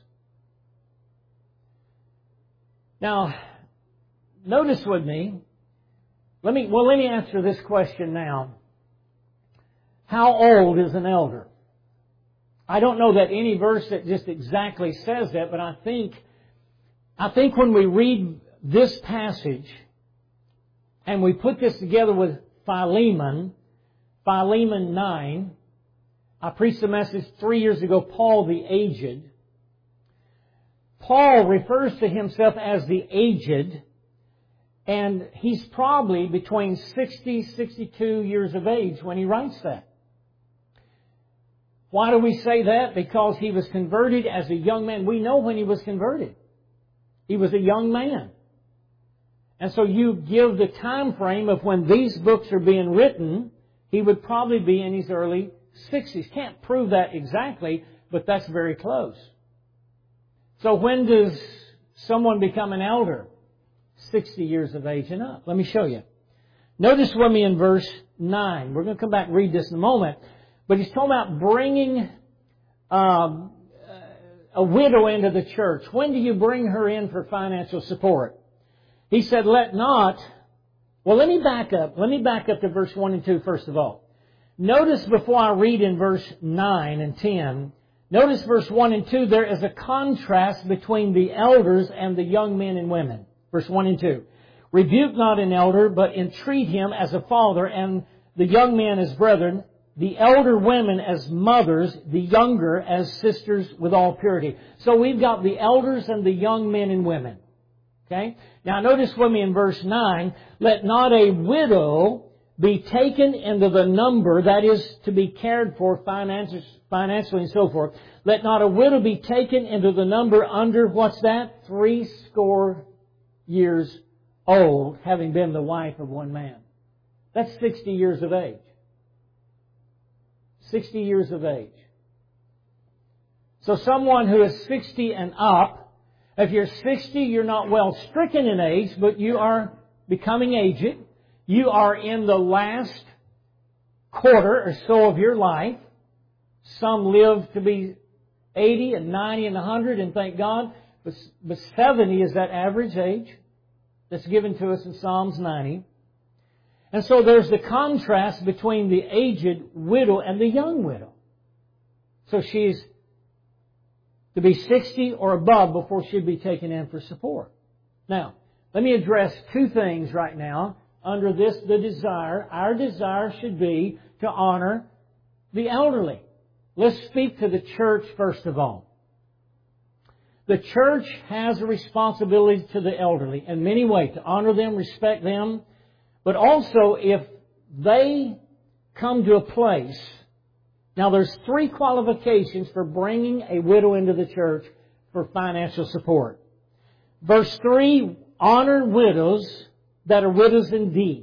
Now, notice with me, let me, well, let me answer this question now. How old is an elder? I don't know that any verse that just exactly says that, but I think, I think when we read this passage and we put this together with Philemon, Philemon nine, I preached a message three years ago, Paul the Aged. Paul refers to himself as the aged, and he's probably between sixty, sixty-two years of age when he writes that. Why do we say that? Because he was converted as a young man. We know when he was converted. He was a young man. And so you give the time frame of when these books are being written, he would probably be in his early sixties. Can't prove that exactly, but that's very close. So when does someone become an elder? sixty years of age and up. Let me show you. Notice with me in verse nine. We're going to come back and read this in a moment. But he's talking about bringing um, a widow into the church. When do you bring her in for financial support? He said, let not... Well, let me back up. Let me back up to verse one and two first of all. Notice before I read in verse nine and ten, notice verse one and two, there is a contrast between the elders and the young men and women. Verse one and two. Rebuke not an elder, but entreat him as a father, and the young men as brethren, the elder women as mothers, the younger as sisters with all purity. So we've got the elders and the young men and women. Okay? Now notice with me in verse nine, let not a widow be taken into the number, that is to be cared for financially and so forth. Let not a widow be taken into the number under, what's that? Three score years old, having been the wife of one man. That's sixty years of age. sixty years of age. So someone who is sixty and up, if you're sixty, you're not well stricken in age, but you are becoming aged. You are in the last quarter or so of your life. Some live to be eighty and ninety and one hundred, and thank God. But, but seventy is that average age that's given to us in Psalms ninety. And so there's the contrast between the aged widow and the young widow. So she's to be sixty or above before she'd be taken in for support. Now, let me address two things right now. Under this, the desire, our desire should be to honor the elderly. Let's speak to the church first of all. The church has a responsibility to the elderly in many ways, to honor them, respect them, but also if they come to a place. Now there's three qualifications for bringing a widow into the church for financial support. Verse three, honor widows that are widows indeed.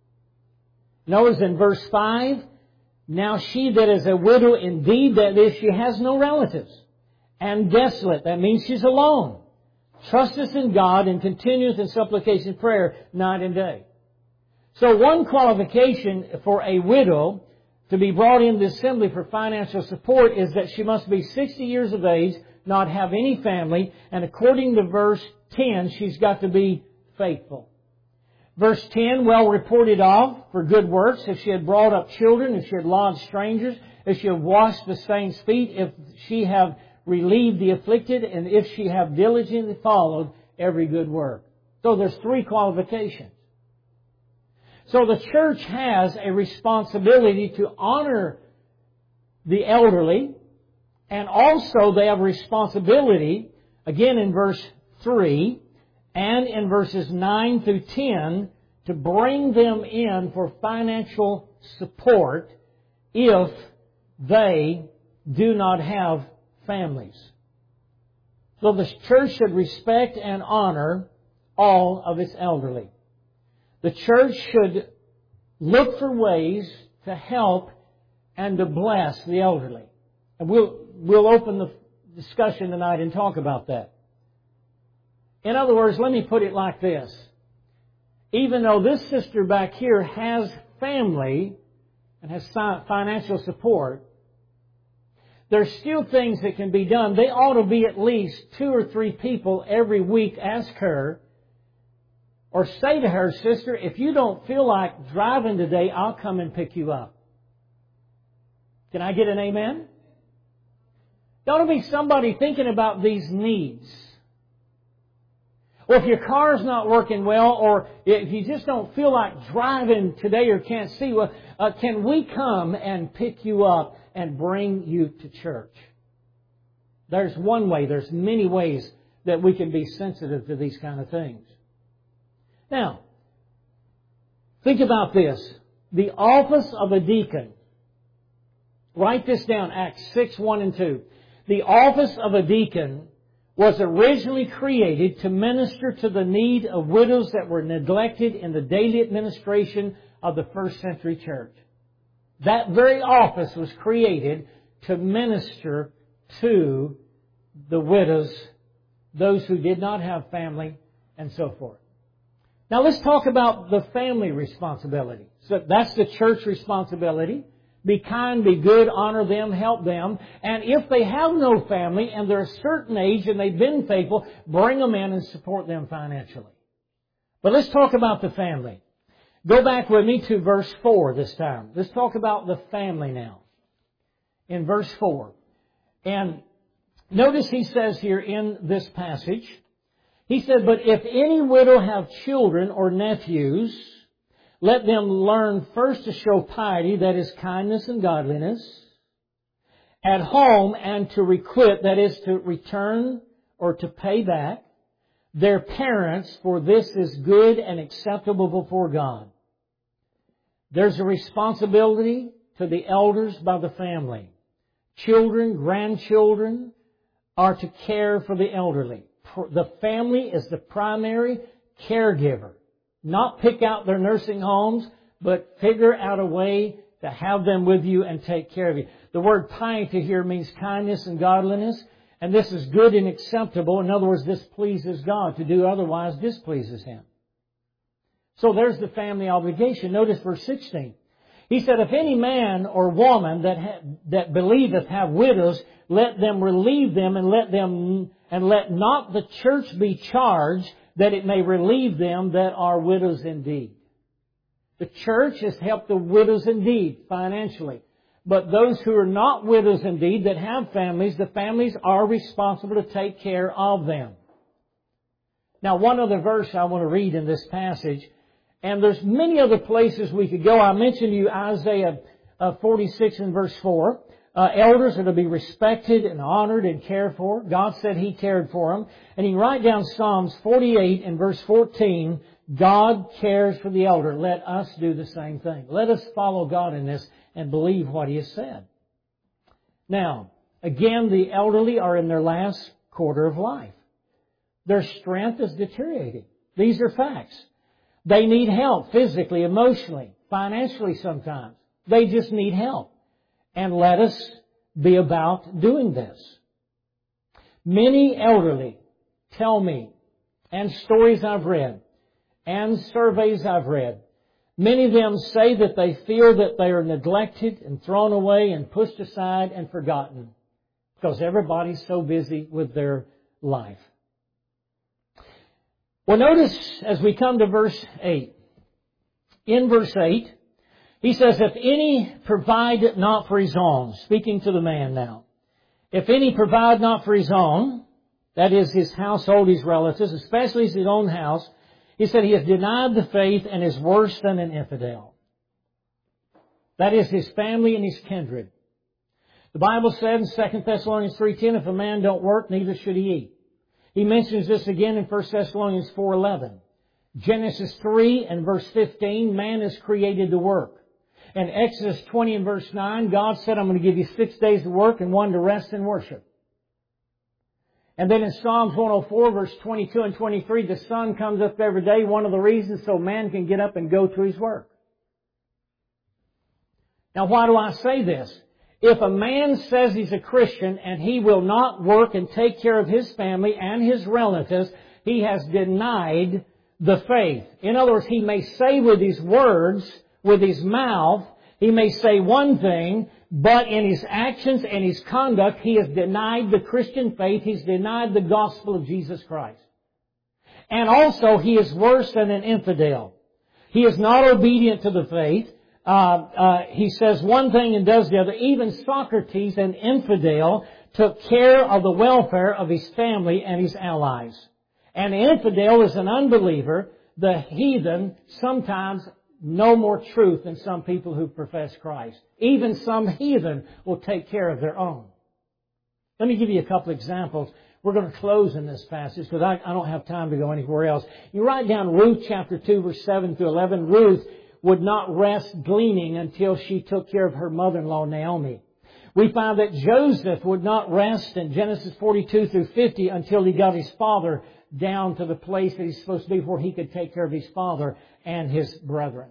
Notice in verse five, now she that is a widow indeed, that is, she has no relatives, and desolate, that means she's alone, trusteth in God and continueth in supplication and prayer night and day. So one qualification for a widow to be brought into the assembly for financial support is that she must be sixty years of age, not have any family, and according to verse ten, she's got to be faithful. Verse ten, well reported of for good works, if she had brought up children, if she had lodged strangers, if she had washed the saints' feet, if she have relieved the afflicted, and if she have diligently followed every good work. So there's three qualifications. So the church has a responsibility to honor the elderly, and also they have a responsibility, again in verse three, and in verses nine through ten, to bring them in for financial support if they do not have families. So the church should respect and honor all of its elderly. The church should look for ways to help and to bless the elderly. And we'll, we'll open the discussion tonight and talk about that. In other words, let me put it like this. Even though this sister back here has family and has financial support, there's still things that can be done. They ought to be at least two or three people every week ask her or say to her, sister, if you don't feel like driving today, I'll come and pick you up. Can I get an amen? There ought to be somebody thinking about these needs. Or if your car's not working well, or if you just don't feel like driving today or can't see, well, uh, can we come and pick you up and bring you to church? There's one way. There's many ways that we can be sensitive to these kind of things. Now, think about this. The office of a deacon. Write this down, Acts six, one and two. The office of a deacon was originally created to minister to the need of widows that were neglected in the daily administration of the first century church. That very office was created to minister to the widows, those who did not have family, and so forth. Now let's talk about the family responsibility. So that's the church responsibility. Be kind, be good, honor them, help them. And if they have no family and they're a certain age and they've been faithful, bring them in and support them financially. But let's talk about the family. Go back with me to verse four this time. Let's talk about the family now. In verse four. And notice he says here in this passage, he said, "But if any widow have children or nephews, let them learn first to show piety, that is kindness and godliness, at home, and to requite, that is to return or to pay back, their parents, for this is good and acceptable before God." There's a responsibility to the elders by the family. Children, grandchildren are to care for the elderly. The family is the primary caregiver. Not pick out their nursing homes, but figure out a way to have them with you and take care of you. The word piety here means kindness and godliness, and this is good and acceptable. In other words, this pleases God. To do otherwise displeases Him. So there's the family obligation. Notice verse sixteen. He said, "If any man or woman that ha- that believeth have widows, let them relieve them, and let them and let not the church be charged, that it may relieve them that are widows indeed." The church has helped the widows indeed financially. But those who are not widows indeed, that have families, the families are responsible to take care of them. Now, one other verse I want to read in this passage, and there's many other places we could go. I mentioned to you Isaiah uh, forty-six and verse four. Uh, elders are to be respected and honored and cared for. God said He cared for them. And you can write down Psalms forty-eight and verse fourteen. God cares for the elder. Let us do the same thing. Let us follow God in this and believe what He has said. Now, again, the elderly are in their last quarter of life. Their strength is deteriorating. These are facts. They need help physically, emotionally, financially sometimes. They just need help. And let us be about doing this. Many elderly tell me, and stories I've read, and surveys I've read, many of them say that they feel that they are neglected and thrown away and pushed aside and forgotten because everybody's so busy with their life. Well, notice as we come to verse eight. In verse eight, he says, "If any provide not for his own," speaking to the man now, "if any provide not for his own," that is his household, his relatives, especially his own house, he said he has denied the faith and is worse than an infidel. That is his family and his kindred. The Bible said in Second Thessalonians three ten, "If a man don't work, neither should he eat." He mentions this again in First Thessalonians four eleven. Genesis three and verse fifteen, man is created to work. And Exodus twenty and verse nine, God said, "I'm going to give you six days to work and one to rest and worship." And then in Psalms one oh four, verse twenty-two and twenty-three, the sun comes up every day. One of the reasons so man can get up and go to his work. Now, why do I say this? If a man says he's a Christian and he will not work and take care of his family and his relatives, he has denied the faith. In other words, he may say with his words, with his mouth, he may say one thing, but in his actions and his conduct, he has denied the Christian faith. He's denied the gospel of Jesus Christ. And also, he is worse than an infidel. He is not obedient to the faith. Uh, uh, he says one thing and does the other. Even Socrates, an infidel, took care of the welfare of his family and his allies. An infidel is an unbeliever. The heathen sometimes know more truth than some people who profess Christ. Even some heathen will take care of their own. Let me give you a couple examples. We're going to close in this passage because I, I don't have time to go anywhere else. You write down Ruth chapter two, verse seven through eleven. Ruth would not rest gleaning until she took care of her mother-in-law Naomi. We find that Joseph would not rest in Genesis forty-two through fifty until he got his father down to the place that he's supposed to be before he could take care of his father and his brethren.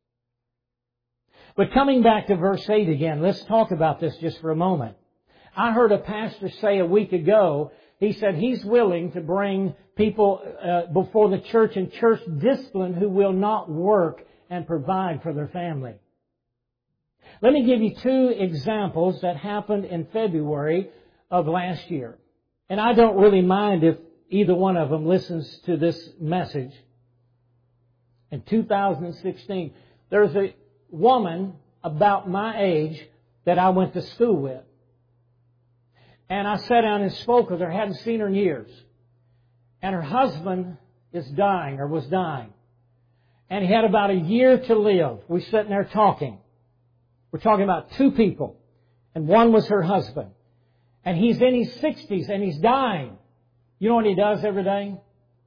But coming back to verse eight again, let's talk about this just for a moment. I heard a pastor say a week ago, he said he's willing to bring people uh, before the church and church discipline who will not work and provide for their family. Let me give you two examples that happened in February of last year. And I don't really mind if either one of them listens to this message. in two thousand sixteen. There's a woman about my age that I went to school with. And I sat down and spoke with her. Hadn't seen her in years. And her husband is dying, or was dying. And he had about a year to live. We sitting there talking. We're talking about two people. And one was her husband. And he's in his sixties and he's dying. You know what he does every day?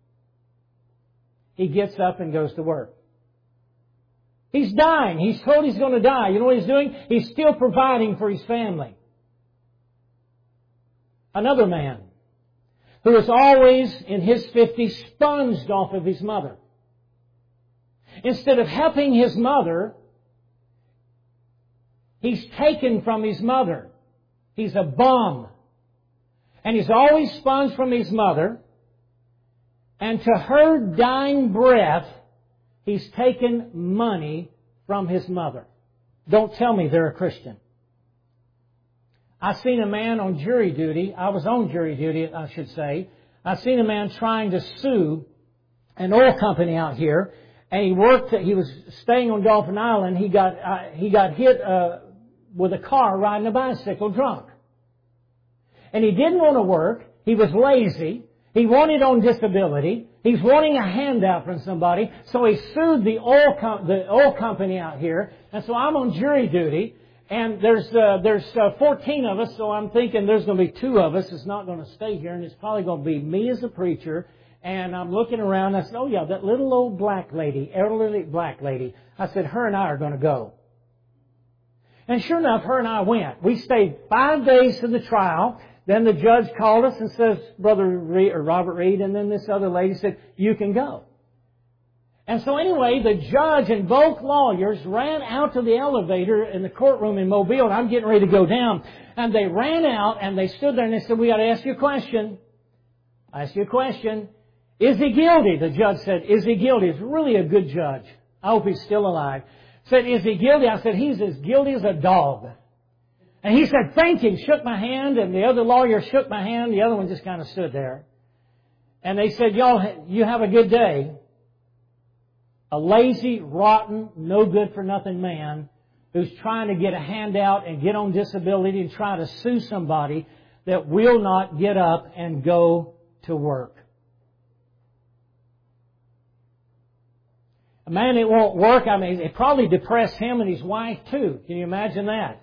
He gets up and goes to work. He's dying. He's told he's going to die. You know what he's doing? He's still providing for his family. Another man who is always in his fifties sponged off of his mother. Instead of helping his mother, he's taken from his mother. He's a bum. And he's always sponged from his mother. And to her dying breath, he's taken money from his mother. Don't tell me they're a Christian. I seen a man on jury duty. I was on jury duty, I should say. I seen a man trying to sue an oil company out here. And he worked, he was staying on Dolphin Island. He got, uh, he got hit, uh, with a car riding a bicycle drunk. And he didn't want to work. He was lazy. He wanted on disability. He's wanting a handout from somebody. So he sued the oil, com- the oil company out here. And so I'm on jury duty. And there's, uh, there's, uh, fourteen of us. So I'm thinking there's going to be two of us that's not going to stay here. And it's probably going to be me as a preacher. And I'm looking around. I said, oh yeah, that little old black lady, elderly black lady. I said, her and I are going to go. And sure enough, her and I went. We stayed five days to the trial. Then the judge called us and says, Brother Reed, or Robert Reed, and then this other lady said, you can go. And so anyway, the judge and both lawyers ran out to the elevator in the courtroom in Mobile, and I'm getting ready to go down. And they ran out and they stood there and they said, we got to ask you a question. I asked you a question. Is he guilty? The judge said, is he guilty? He's really a good judge. I hope he's still alive. Said, is he guilty? I said, he's as guilty as a dog. And he said, thank you, shook my hand, and the other lawyer shook my hand. The other one just kind of stood there. And they said, y'all, you have a good day. A lazy, rotten, no good for nothing man who's trying to get a handout and get on disability and try to sue somebody that will not get up and go to work. A man that won't work, I mean, it probably depressed him and his wife too. Can you imagine that?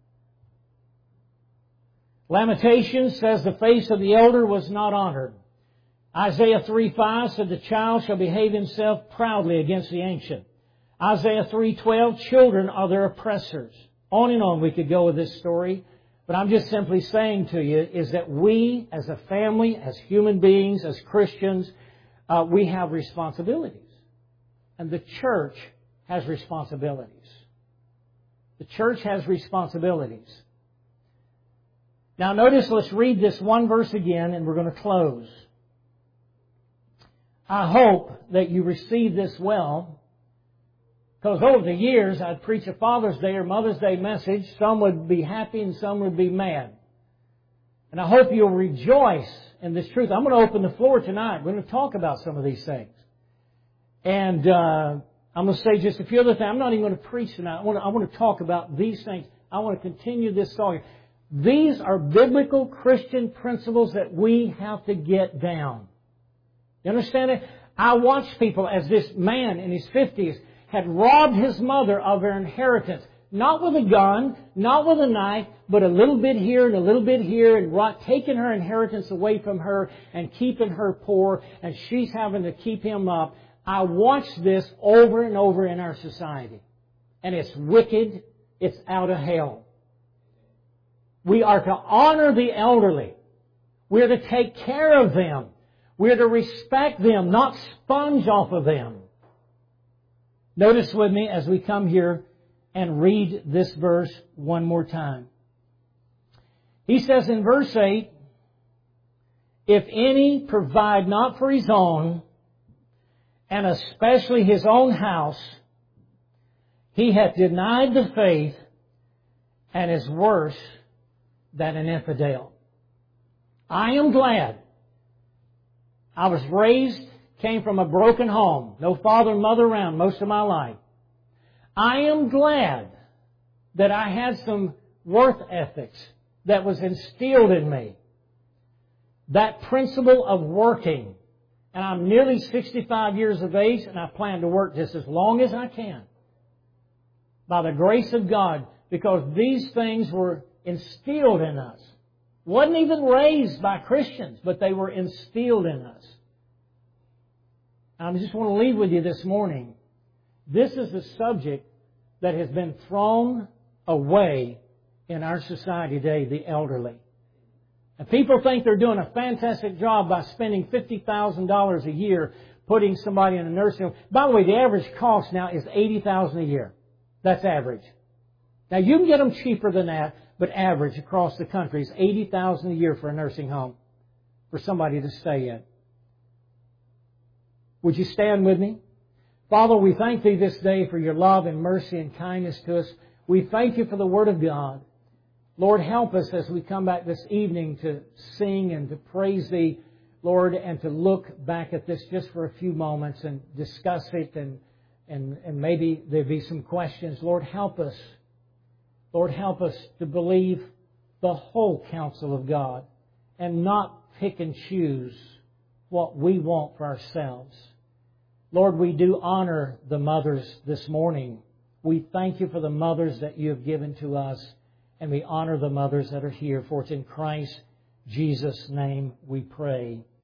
Lamentations says the face of the elder was not honored. Isaiah three five said the child shall behave himself proudly against the ancient. Isaiah three twelve, children are their oppressors. On and on we could go with this story. But I'm just simply saying to you is that we as a family, as human beings, as Christians, uh, we have responsibilities. And the church has responsibilities. The church has responsibilities. Now notice, let's read this one verse again and we're going to close. I hope that you receive this well, because over the years I'd preach a Father's Day or Mother's Day message. Some would be happy and some would be mad. And I hope you'll rejoice in this truth. I'm going to open the floor tonight. We're going to talk about some of these things. And uh, I'm going to say just a few other things. I'm not even going to preach tonight. I want to, I want to talk about these things. I want to continue this talking. These are biblical Christian principles that we have to get down. You understand it? I watched people as this man in his fifties had robbed his mother of her inheritance. Not with a gun, not with a knife, but a little bit here and a little bit here, and taking her inheritance away from her and keeping her poor, and she's having to keep him up. I watched this over and over in our society. And it's wicked. It's out of hell. We are to honor the elderly. We are to take care of them. We are to respect them, not sponge off of them. Notice with me as we come here and read this verse one more time. He says in verse eight, if any provide not for his own, and especially his own house, he hath denied the faith and is worse than an infidel. I am glad I was raised Came from a broken home. No father and mother around most of my life. I am glad that I had some work ethics that was instilled in me. That principle of working. And I'm nearly sixty-five years of age, and I plan to work just as long as I can. By the grace of God, because these things were instilled in us. Wasn't even raised by Christians, but they were instilled in us. I just want to leave with you this morning. This is a subject that has been thrown away in our society today, the elderly. And people think they're doing a fantastic job by spending fifty thousand dollars a year putting somebody in a nursing home. By the way, the average cost now is eighty thousand dollars a year. That's average. Now, you can get them cheaper than that, but average across the country is eighty thousand dollars a year for a nursing home for somebody to stay in. Would you stand with me? Father, we thank Thee this day for Your love and mercy and kindness to us. We thank You for the Word of God. Lord, help us as we come back this evening to sing and to praise Thee, Lord, and to look back at this just for a few moments and discuss it, and, and, and maybe there be some questions. Lord, help us. Lord, help us to believe the whole counsel of God and not pick and choose what we want for ourselves. Lord, we do honor the mothers this morning. We thank You for the mothers that You have given to us, and we honor the mothers that are here. For it's in Christ Jesus' name we pray.